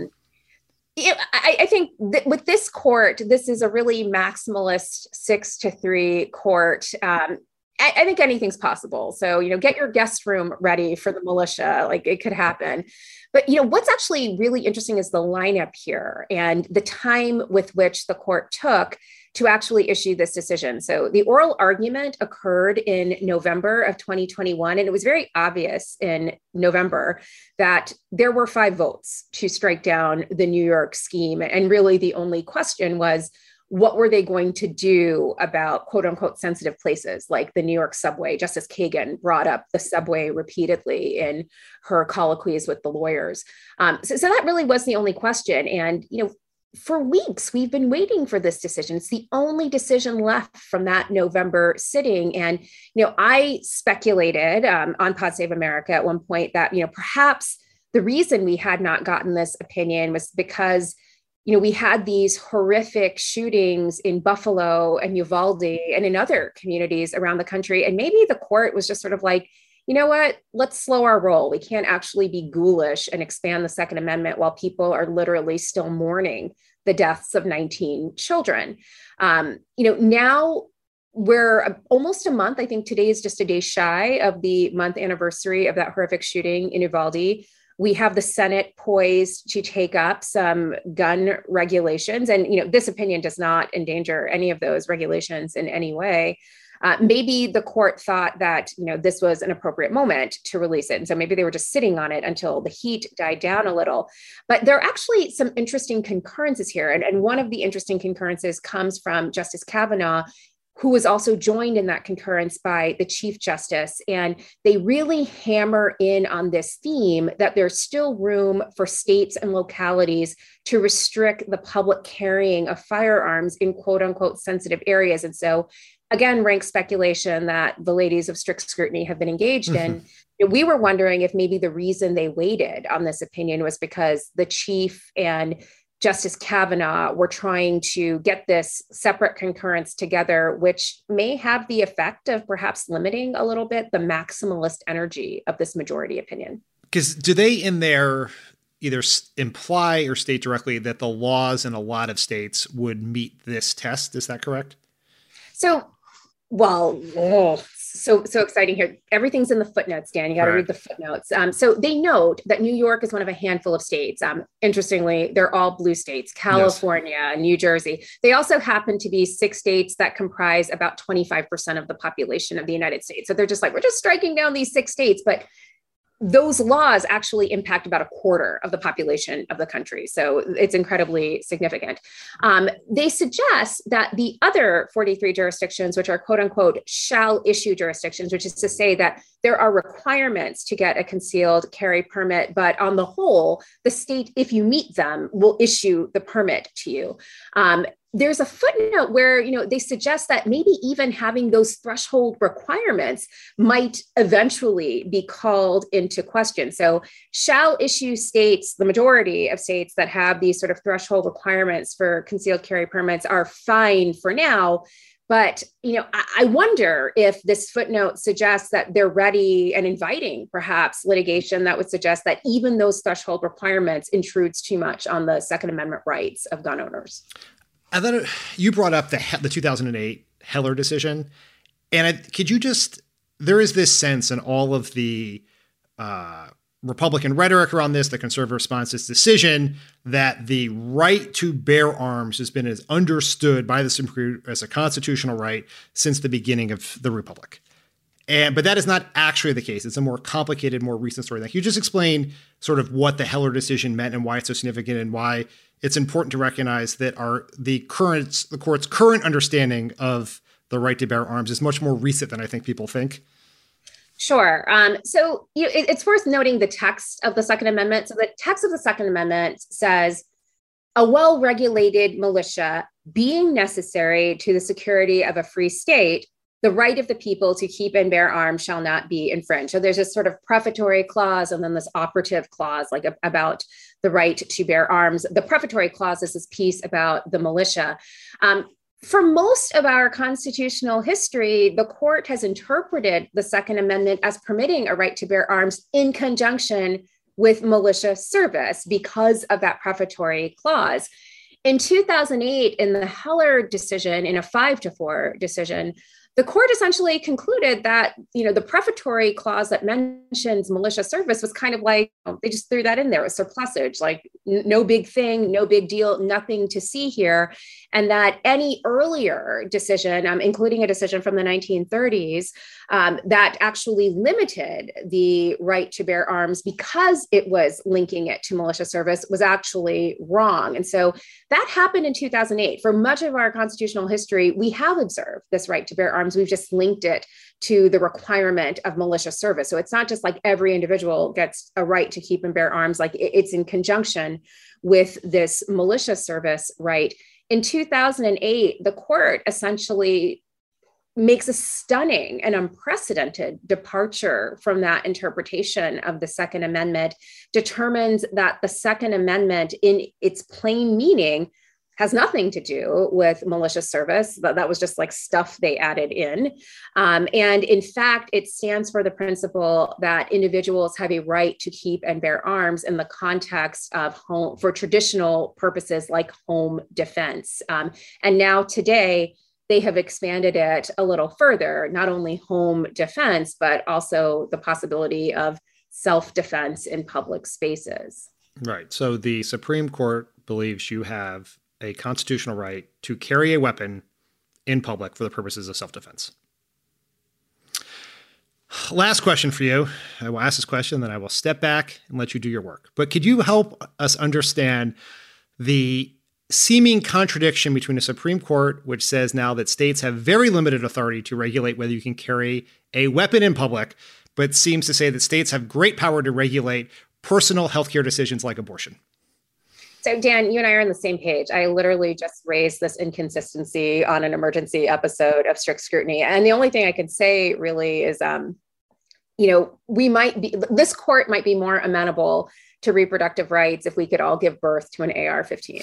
I think that with this court, this is a really maximalist 6-3 court. I think anything's possible. So, get your guest room ready for the militia, like it could happen. But, what's actually really interesting is the lineup here and the time with which the court took to actually issue this decision. So the oral argument occurred in November of 2021, and it was very obvious in November that there were 5 votes to strike down the New York scheme. And really the only question was, what were they going to do about quote unquote sensitive places like the New York subway? Justice Kagan brought up the subway repeatedly in her colloquies with the lawyers. So that really was the only question. And, for weeks, we've been waiting for this decision. It's the only decision left from that November sitting. And, I speculated on Pod Save America at one point that, perhaps the reason we had not gotten this opinion was because, we had these horrific shootings in Buffalo and Uvalde and in other communities around the country. And maybe the court was just sort of like, you know what, let's slow our roll. We can't actually be ghoulish and expand the Second Amendment while people are literally still mourning the deaths of 19 children. Now we're almost a month. I think today is just a day shy of the month anniversary of that horrific shooting in Uvalde. We have the Senate poised to take up some gun regulations. And, this opinion does not endanger any of those regulations in any way. Maybe the court thought that, this was an appropriate moment to release it. And so maybe they were just sitting on it until the heat died down a little. But there are actually some interesting concurrences here. And one of the interesting concurrences comes from Justice Kavanaugh, who was also joined in that concurrence by the Chief Justice. And they really hammer in on this theme that there's still room for states and localities to restrict the public carrying of firearms in quote unquote sensitive areas. And so, again, rank speculation that the ladies of strict scrutiny have been engaged in. We were wondering if maybe the reason they waited on this opinion was because the chief and Justice Kavanaugh were trying to get this separate concurrence together, which may have the effect of perhaps limiting a little bit the maximalist energy of this majority opinion. Because do they in there either imply or state directly that the laws in a lot of states would meet this test? Is that correct? So, so exciting here. Everything's in the footnotes, Dan. You got to read the footnotes. So they note that New York is one of a handful of states. Interestingly, they're all blue states, California, New Jersey. They also happen to be 6 states that comprise about 25% of the population of the United States. So they're just like, we're just striking down these 6 states, but those laws actually impact about a quarter of the population of the country. So it's incredibly significant. They suggest that the other 43 jurisdictions, which are quote unquote shall issue jurisdictions, which is to say that there are requirements to get a concealed carry permit, but on the whole, the state, if you meet them, will issue the permit to you. There's a footnote where, they suggest that maybe even having those threshold requirements might eventually be called into question. So shall issue states, the majority of states that have these sort of threshold requirements for concealed carry permits are fine for now. But, I wonder if this footnote suggests that they're ready and inviting perhaps litigation that would suggest that even those threshold requirements intrudes too much on the Second Amendment rights of gun owners. I thought you brought up the 2008 Heller decision. And there is this sense in all of the Republican rhetoric around this, the conservative response to this decision, that the right to bear arms has been as understood by the Supreme Court as a constitutional right since the beginning of the Republic. But that is not actually the case. It's a more complicated, more recent story. Can you just explain sort of what the Heller decision meant and why it's so significant and why it's important to recognize that the court's current understanding of the right to bear arms is much more recent than I think people think? Sure. So it's worth noting the text of the Second Amendment. So the text of the Second Amendment says, a well-regulated militia being necessary to the security of a free state, the right of the people to keep and bear arms shall not be infringed. So there's this sort of prefatory clause and then this operative clause, like about the right to bear arms. The prefatory clause is this piece about the militia. For most of our constitutional history, the court has interpreted the Second Amendment as permitting a right to bear arms in conjunction with militia service because of that prefatory clause. In 2008, in the Heller decision, in a 5-4 decision, the court essentially concluded that, the prefatory clause that mentions militia service was kind of like, they just threw that in there, a surplusage, like no big thing, no big deal, nothing to see here. And that any earlier decision, including a decision from the 1930s, that actually limited the right to bear arms because it was linking it to militia service was actually wrong. And so that happened in 2008. For much of our constitutional history, we have observed this right to bear arms. We've just linked it to the requirement of militia service. So it's not just like every individual gets a right to keep and bear arms, like it's in conjunction with this militia service right. In 2008, the court essentially makes a stunning and unprecedented departure from that interpretation of the Second Amendment, determines that the Second Amendment in its plain meaning has nothing to do with militia service. That was just like stuff they added in. And in fact, it stands for the principle that individuals have a right to keep and bear arms in the context of home for traditional purposes like home defense. And now today, they have expanded it a little further, not only home defense, but also the possibility of self-defense in public spaces. Right. So the Supreme Court believes you have a constitutional right to carry a weapon in public for the purposes of self-defense. Last question for you. I will ask this question, then I will step back and let you do your work. But could you help us understand the seeming contradiction between a Supreme Court, which says now that states have very limited authority to regulate whether you can carry a weapon in public, but seems to say that states have great power to regulate personal healthcare decisions like abortion. So, Dan, you and I are on the same page. I literally just raised this inconsistency on an emergency episode of Strict Scrutiny. And the only thing I can say really is, this court might be more amenable to reproductive rights if we could all give birth to an AR-15.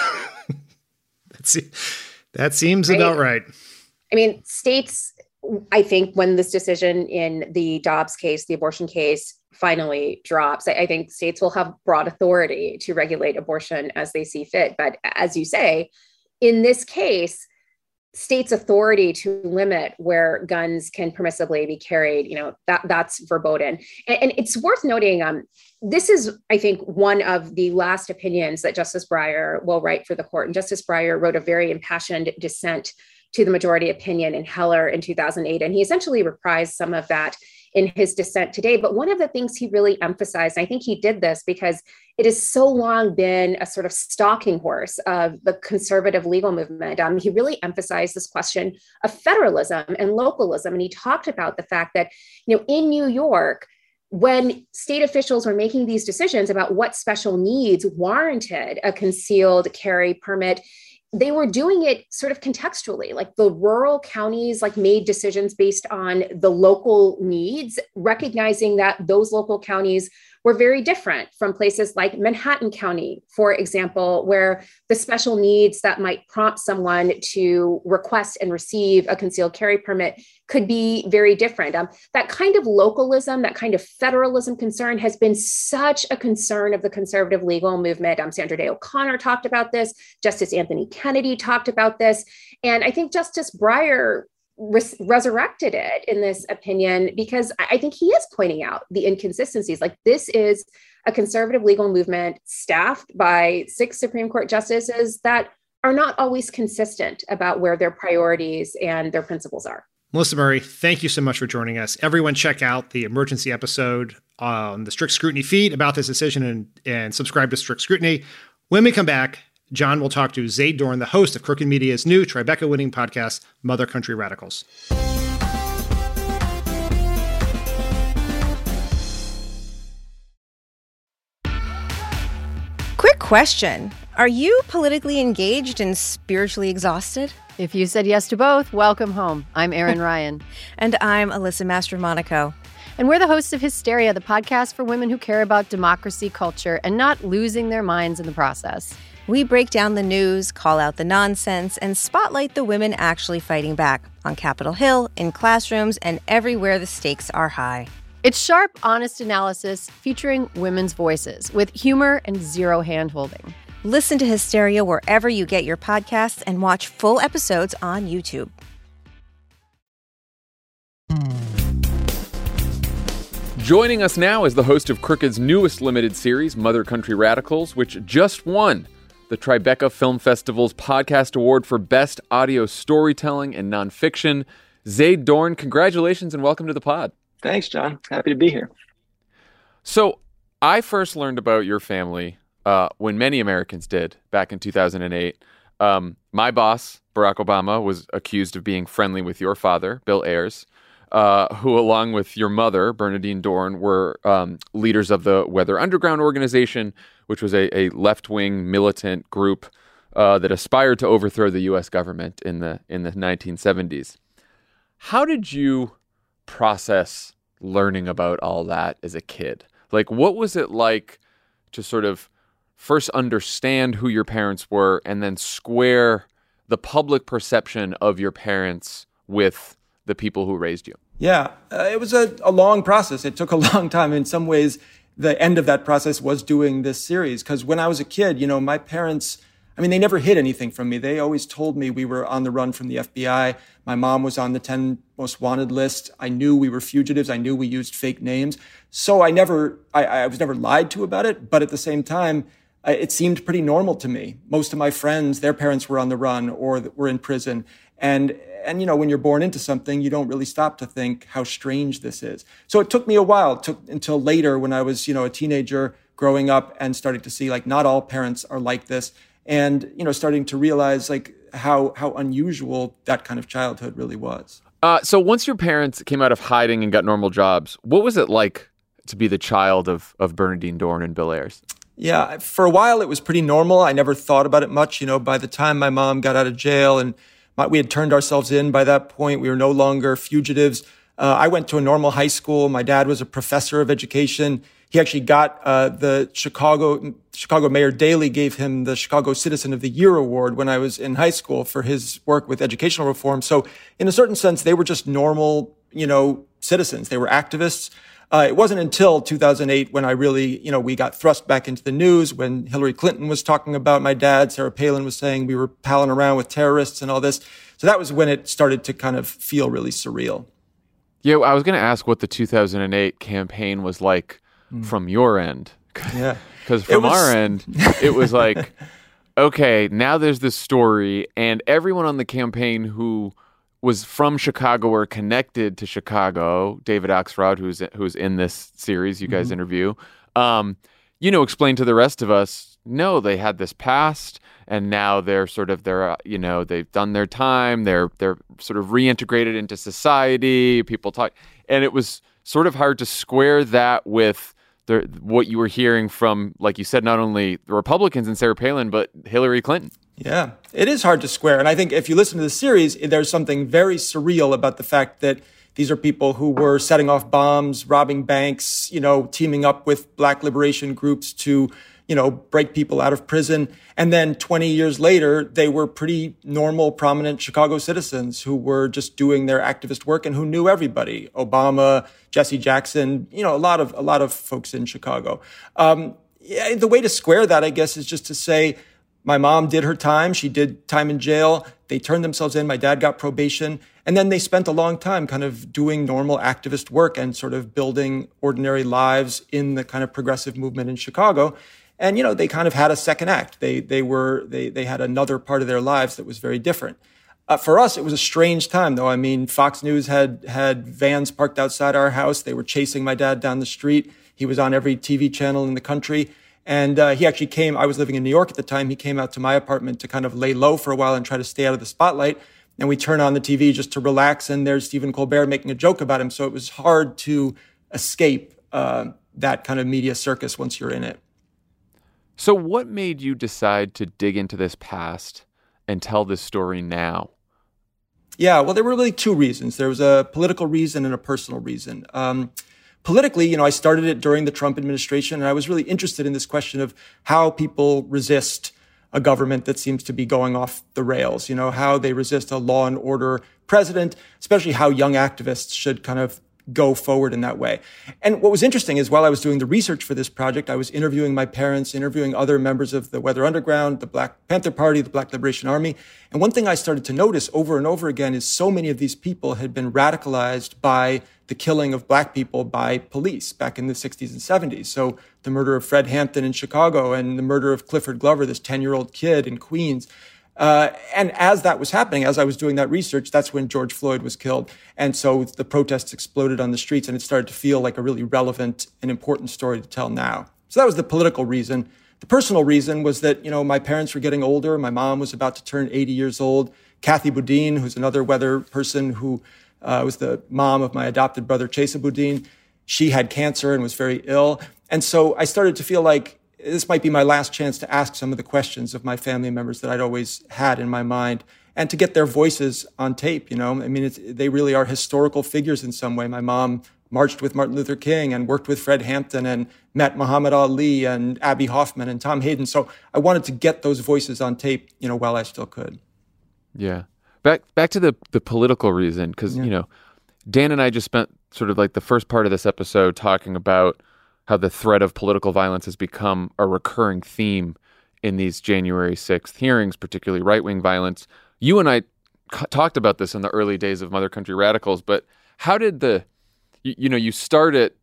That seems right? About right. I mean, states, I think when this decision in the Dobbs case, the abortion case, finally drops, I think states will have broad authority to regulate abortion as they see fit. But as you say, in this case, states' authority to limit where guns can permissibly be carried, that's verboten. And it's worth noting, this is, I think, one of the last opinions that Justice Breyer will write for the court. And Justice Breyer wrote a very impassioned dissent to the majority opinion in Heller in 2008. And he essentially reprised some of that in his dissent today. But one of the things he really emphasized, and I think he did this because it has so long been a sort of stalking horse of the conservative legal movement. He really emphasized this question of federalism and localism. And he talked about the fact that, in New York, when state officials were making these decisions about what special needs warranted a concealed carry permit, they were doing it sort of contextually, like the rural counties made decisions based on the local needs, recognizing that those local counties were very different from places like Manhattan County, for example, where the special needs that might prompt someone to request and receive a concealed carry permit could be very different. That kind of localism, that kind of federalism concern has been such a concern of the conservative legal movement. Sandra Day O'Connor talked about this. Justice Anthony Kennedy talked about this. And I think Justice Breyer resurrected it in this opinion because I think he is pointing out the inconsistencies. This is a conservative legal movement staffed by 6 Supreme Court justices that are not always consistent about where their priorities and their principles are. Melissa Murray, thank you so much for joining us. Everyone check out the emergency episode on the Strict Scrutiny feed about this decision and subscribe to Strict Scrutiny. When we come back, John will talk to Zaid Dorn, the host of Crooked Media's new Tribeca-winning podcast, Mother Country Radicals. Quick question. Are you politically engaged and spiritually exhausted? If you said yes to both, welcome home. I'm Erin Ryan. And I'm Alyssa Mastromonaco. And we're the hosts of Hysteria, the podcast for women who care about democracy, culture, and not losing their minds in the process. We break down the news, call out the nonsense, and spotlight the women actually fighting back on Capitol Hill, in classrooms, and everywhere the stakes are high. It's sharp, honest analysis featuring women's voices with humor and zero hand-holding. Listen to Hysteria wherever you get your podcasts and watch full episodes on YouTube. Joining us now is the host of Crooked's newest limited series, Mother Country Radicals, which just won the Tribeca Film Festival's Podcast Award for Best Audio Storytelling and Nonfiction. Zaid Dorn, congratulations and welcome to the pod. Thanks, John. Happy to be here. So I first learned about your family when many Americans did back in 2008. My boss, Barack Obama, was accused of being friendly with your father, Bill Ayers, who, along with your mother, Bernadine Dorn, were leaders of the Weather Underground organization, which was a left-wing militant group that aspired to overthrow the U.S. government in the 1970s. How did you process learning about all that as a kid? What was it like to sort of first understand who your parents were and then square the public perception of your parents with the people who raised you? Yeah, it was a long process. It took a long time. In some ways, the end of that process was doing this series. Because when I was a kid, my parents, they never hid anything from me. They always told me we were on the run from the FBI. My mom was on the 10 most wanted list. I knew we were fugitives. I knew we used fake names. So I was never lied to about it. But at the same time, it seemed pretty normal to me. Most of my friends, their parents were on the run or were in prison. And when you're born into something, you don't really stop to think how strange this is. So it took me a while. It took until later when I was, a teenager growing up and starting to see not all parents are like this. and, starting to realize like how unusual that kind of childhood really was. So once your parents came out of hiding and got normal jobs, what was it like to be the child of Bernardine Dohrn and Bill Ayers? Yeah, for a while it was pretty normal. I never thought about it much. By the time my mom got out of jail and we had turned ourselves in by that point, we were no longer fugitives. I went to a normal high school. My dad was a professor of education. He actually got the Chicago Mayor Daley gave him the Chicago Citizen of the Year award when I was in high school for his work with educational reform. So in a certain sense, they were just normal, citizens. They were activists. It wasn't until 2008 when I really, we got thrust back into the news, when Hillary Clinton was talking about my dad, Sarah Palin was saying we were palling around with terrorists and all this. So that was when it started to kind of feel really surreal. Yeah, I was going to ask what the 2008 campaign was like from your end. Yeah. Because from our end, it was like, okay, now there's this story, and everyone on the campaign who was from Chicago or connected to Chicago, David Axelrod, who's in this series you guys interview, explained to the rest of us, no, they had this past, and now they're they've done their time, they're sort of reintegrated into society, people talk, and it was sort of hard to square that with what you were hearing from, like you said, not only the Republicans and Sarah Palin, but Hillary Clinton. Yeah, it is hard to square. And I think if you listen to the series, there's something very surreal about the fact that these are people who were setting off bombs, robbing banks, teaming up with black liberation groups to, break people out of prison. And then 20 years later, they were pretty normal, prominent Chicago citizens who were just doing their activist work and who knew everybody. Obama, Jesse Jackson, a lot of folks in Chicago. The way to square that, I guess, is just to say, my mom did her time. She did time in jail. They turned themselves in. My dad got probation. And then they spent a long time kind of doing normal activist work and sort of building ordinary lives in the kind of progressive movement in Chicago. And, they kind of had a second act. They had another part of their lives that was very different. For us, it was a strange time, though. I mean, Fox News had vans parked outside our house. They were chasing my dad down the street. He was on every TV channel in the country. And he actually came, I was living in New York at the time. He came out to my apartment to kind of lay low for a while and try to stay out of the spotlight. And we turn on the TV just to relax. And there's Stephen Colbert making a joke about him. So it was hard to escape that kind of media circus once you're in it. So what made you decide to dig into this past and tell this story now? Yeah, well, there were really two reasons. There was a political reason and a personal reason. Politically, I started it during the Trump administration, and I was really interested in this question of how people resist a government that seems to be going off the rails, how they resist a law and order president, especially how young activists should kind of go forward in that way. And what was interesting is while I was doing the research for this project, I was interviewing my parents, interviewing other members of the Weather Underground, the Black Panther Party, the Black Liberation Army. And one thing I started to notice over and over again is so many of these people had been radicalized by the killing of black people by police back in the 60s and 70s. So the murder of Fred Hampton in Chicago and the murder of Clifford Glover, this 10-year-old kid in Queens. And as that was happening, as I was doing that research, that's when George Floyd was killed. And so the protests exploded on the streets, and it started to feel like a really relevant and important story to tell now. So that was the political reason. The personal reason was that, my parents were getting older. My mom was about to turn 80 years old. Kathy Boudin, who's another weather person who was the mom of my adopted brother, Chesa Boudin, she had cancer and was very ill. And so I started to feel like this might be my last chance to ask some of the questions of my family members that I'd always had in my mind and to get their voices on tape. They really are historical figures in some way. My mom marched with Martin Luther King and worked with Fred Hampton and met Muhammad Ali and Abby Hoffman and Tom Hayden. So I wanted to get those voices on tape, while I still could. Yeah. Back to the political reason, because, Dan and I just spent sort of like the first part of this episode talking about how the threat of political violence has become a recurring theme in these January 6th hearings, particularly right-wing violence. You and I talked about this in the early days of Mother Country Radicals, but how did you start it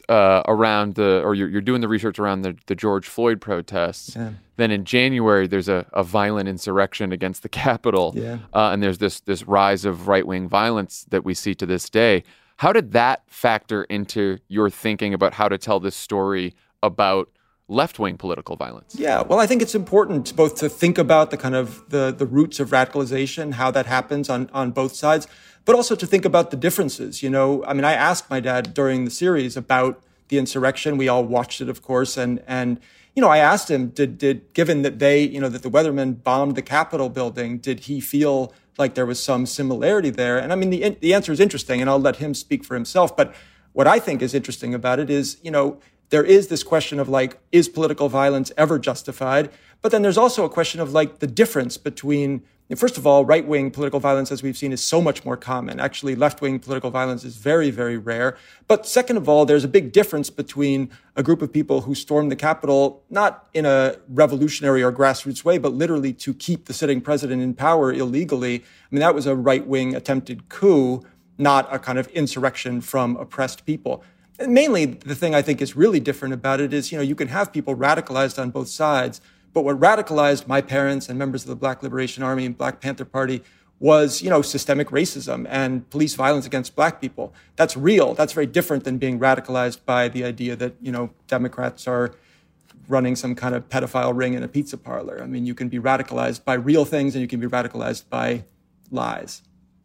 you're doing the research around the George Floyd protests. Yeah. Then in January, there's a violent insurrection against the Capitol. Yeah. And there's this rise of right-wing violence that we see to this day. How did that factor into your thinking about how to tell this story about left-wing political violence? Yeah, well, I think it's important both to think about the kind of the roots of radicalization, how that happens on both sides, but also to think about the differences. I asked my dad during the series about the insurrection. We all watched it, of course, and I asked him, did given that that the Weathermen bombed the Capitol building, did he feel like there was some similarity there? And I mean, the answer is interesting, and I'll let him speak for himself. But what I think is interesting about it is, there is this question of is political violence ever justified? But then there's also a question of the difference between, first of all, right-wing political violence, as we've seen, is so much more common. Actually, left-wing political violence is very, very rare. But second of all, there's a big difference between a group of people who stormed the Capitol, not in a revolutionary or grassroots way, but literally to keep the sitting president in power illegally. I mean, that was a right-wing attempted coup, not a kind of insurrection from oppressed people. And mainly, the thing I think is really different about it is, you can have people radicalized on both sides, but what radicalized my parents and members of the Black Liberation Army and Black Panther Party was, systemic racism and police violence against Black people. That's real. That's very different than being radicalized by the idea that, Democrats are running some kind of pedophile ring in a pizza parlor. I mean, you can be radicalized by real things and you can be radicalized by lies.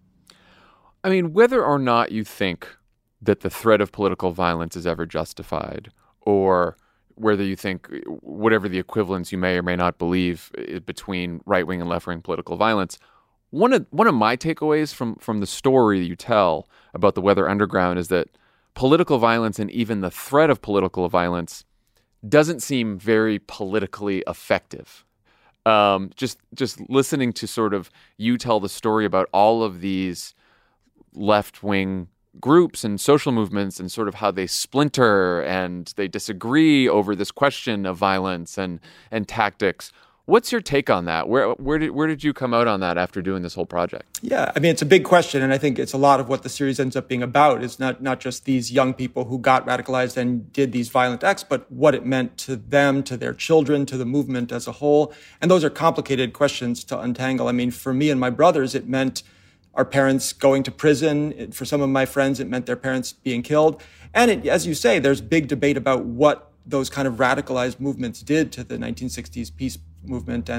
I mean, whether or not you think that the threat of political violence is ever justified, or whether you think whatever the equivalence you may or may not believe between right-wing and left-wing political violence, one of my takeaways from the story you tell about the Weather Underground is that political violence and even the threat of political violence doesn't seem very politically effective. Just listening to sort of you tell the story about all of these left-wing groups and social movements and sort of how they splinter and they disagree over this question of violence and tactics. What's your take on that? Where did you come out on that after doing this whole project? Yeah, I mean, it's a big question, and I think it's a lot of what the series ends up being about. It's not just these young people who got radicalized and did these violent acts, but what it meant to them, to their children, to the movement as a whole. And those are complicated questions to untangle. I mean, for me and my brothers, it meant our parents going to prison. For some of my friends, it meant their parents being killed. And as you say, there's big debate about what those kind of radicalized movements did to the 1960s peace movement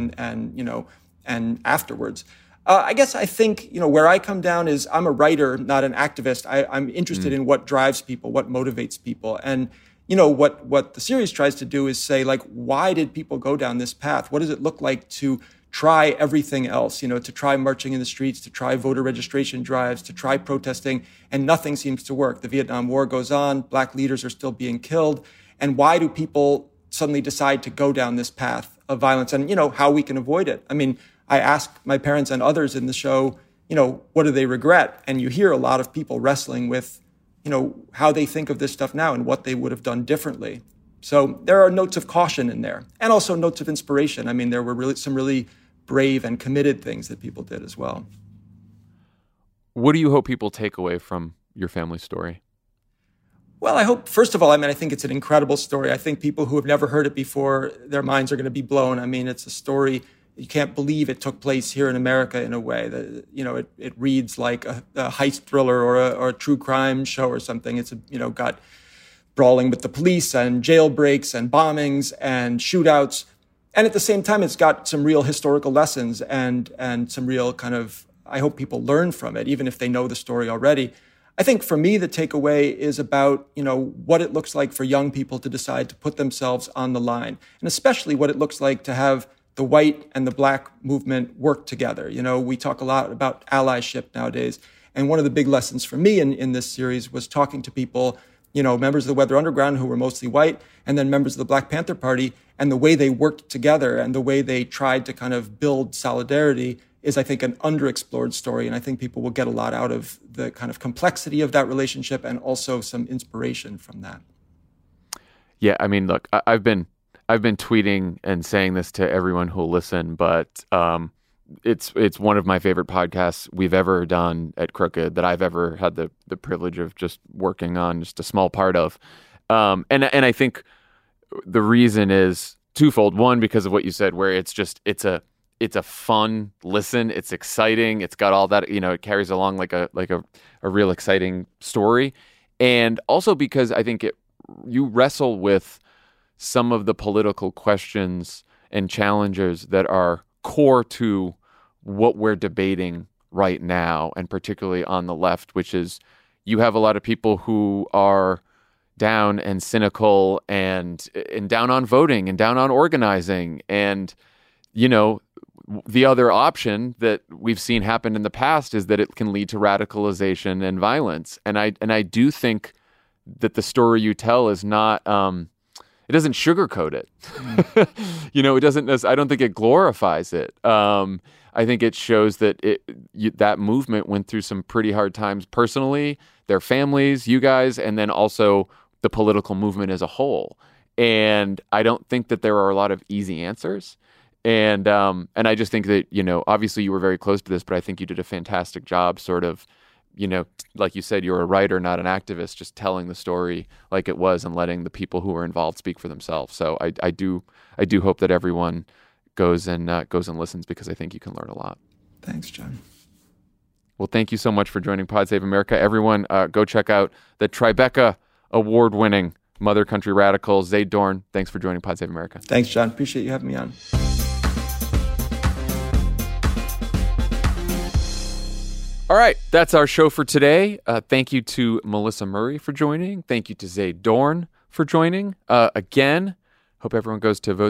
and afterwards. I guess I think, where I come down is I'm a writer, not an activist. I'm interested in what drives people, what motivates people. And, what the series tries to do is say, why did people go down this path? What does it look like to try everything else, to try marching in the streets, to try voter registration drives, to try protesting, and nothing seems to work. The Vietnam War goes on, Black leaders are still being killed. And why do people suddenly decide to go down this path of violence and, how we can avoid it? I mean, I ask my parents and others in the show, what do they regret? And you hear a lot of people wrestling with, how they think of this stuff now and what they would have done differently. So there are notes of caution in there and also notes of inspiration. I mean, there were some really brave and committed things that people did as well. What do you hope people take away from your family story? Well, I hope, first of all, I think it's an incredible story. I think people who have never heard it before, their minds are going to be blown. I mean, it's a story you can't believe it took place here in America in a way that, it reads like a heist thriller or a true crime show or something. It's, got brawling with the police and jailbreaks and bombings and shootouts. And at the same time, it's got some real historical lessons and some real kind of, I hope people learn from it, even if they know the story already. I think for me, the takeaway is about, what it looks like for young people to decide to put themselves on the line, and especially what it looks like to have the white and the Black movement work together. We talk a lot about allyship nowadays. And one of the big lessons for me in this series was talking to people, members of the Weather Underground who were mostly white, and then members of the Black Panther Party, and the way they worked together and the way they tried to kind of build solidarity is, I think, an underexplored story. And I think people will get a lot out of the kind of complexity of that relationship and also some inspiration from that. Yeah, I mean, look, I've been tweeting and saying this to everyone who'll listen, but it's one of my favorite podcasts we've ever done at Crooked that I've ever had the privilege of just working on, just a small part of. And I think the reason is twofold. One, because of what you said, where it's a fun listen. It's exciting. It's got all that, it carries along like a real exciting story. And also because I think you wrestle with some of the political questions and challenges that are core to what we're debating right now, and particularly on the left, which is you have a lot of people who are down and cynical and down on voting and down on organizing. And, you know, the other option that we've seen happen in the past is that it can lead to radicalization and violence. And I do think that the story you tell is not, it doesn't sugarcoat it. You know, it doesn't, I don't think it glorifies it. I think it shows that that movement went through some pretty hard times personally, their families, you guys, and then also the political movement as a whole. And I don't think that there are a lot of easy answers. And I just think that, you know, obviously you were very close to this, but I think you did a fantastic job sort of, you know, like you said, you're a writer, not an activist, just telling the story like it was and letting the people who were involved speak for themselves. So I do hope that everyone goes and listens, because I think you can learn a lot. Thanks, John. Well, thank you so much for joining Pod Save America. Everyone, go check out the Tribeca award-winning Mother Country Radicals. Zaid Dorn, thanks for joining Pod Save America. Thanks, John. Appreciate you having me on. All right, that's our show for today. Thank you to Melissa Murray for joining. Thank you to Zaid Dorn for joining. Again, hope everyone goes to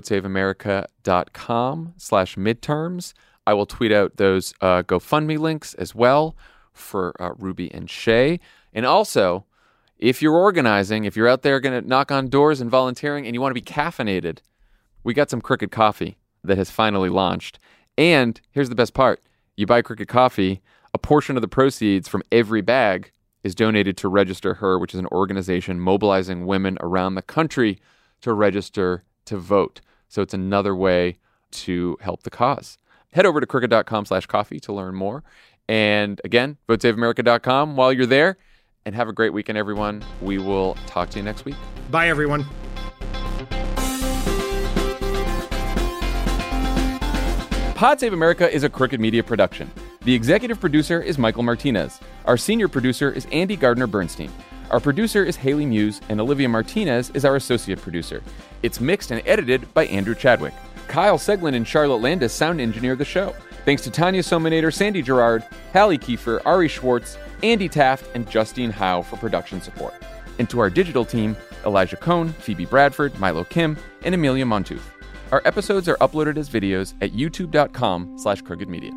votesaveamerica.com/midterms. I will tweet out those GoFundMe links as well for Ruby and Shay. And also, if you're organizing, if you're out there going to knock on doors and volunteering and you want to be caffeinated, we got some Crooked Coffee that has finally launched. And here's the best part. You buy Crooked Coffee, a portion of the proceeds from every bag is donated to Register Her, which is an organization mobilizing women around the country to register to vote. So it's another way to help the cause. Head over to crooked.com/coffee to learn more. And again, votesaveamerica.com while you're there. And have a great weekend, everyone. We will talk to you next week. Bye, everyone. Pod Save America is a Crooked Media production. The executive producer is Michael Martinez. Our senior producer is Andy Gardner-Bernstein. Our producer is Haley Muse, and Olivia Martinez is our associate producer. It's mixed and edited by Andrew Chadwick. Kyle Seglin and Charlotte Landis sound engineer the show. Thanks to Tanya Sominator, Sandy Gerard, Hallie Kiefer, Ari Schwartz, Andy Taft, and Justine Howe for production support. And to our digital team, Elijah Cohn, Phoebe Bradford, Milo Kim, and Amelia Montooth. Our episodes are uploaded as videos at youtube.com/crookedmedia.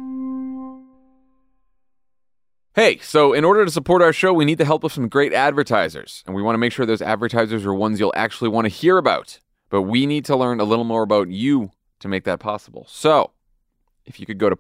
Hey, so in order to support our show, we need the help of some great advertisers. And we want to make sure those advertisers are ones you'll actually want to hear about. But we need to learn a little more about you to make that possible. So if you could go to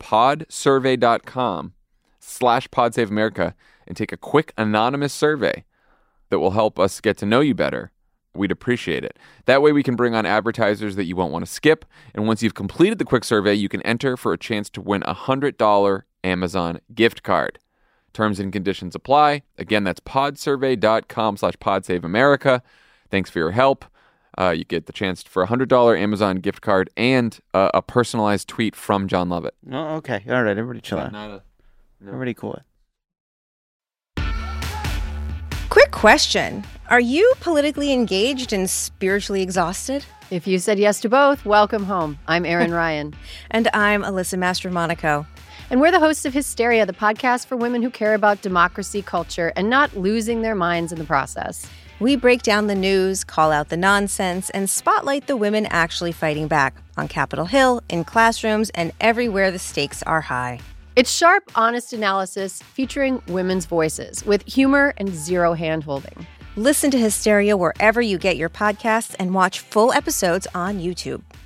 podsurvey.com/podsaveamerica and take a quick anonymous survey that will help us get to know you better, we'd appreciate it. That way we can bring on advertisers that you won't want to skip. And once you've completed the quick survey, you can enter for a chance to win a $100 Amazon gift card. Terms and conditions apply. Again, that's podsurvey.com/podsaveamerica. Thanks for your help. You get the chance for a $100 Amazon gift card and a personalized tweet from John Lovett. Oh, okay. All right. Everybody chill out. No. Everybody cool it. Quick question. Are you politically engaged and spiritually exhausted? If you said yes to both, welcome home. I'm Erin Ryan. And I'm Alyssa Mastromonaco. And we're the hosts of Hysteria, the podcast for women who care about democracy, culture, and not losing their minds in the process. We break down the news, call out the nonsense, and spotlight the women actually fighting back on Capitol Hill, in classrooms, and everywhere the stakes are high. It's sharp, honest analysis featuring women's voices with humor and zero hand-holding. Listen to Hysteria wherever you get your podcasts and watch full episodes on YouTube.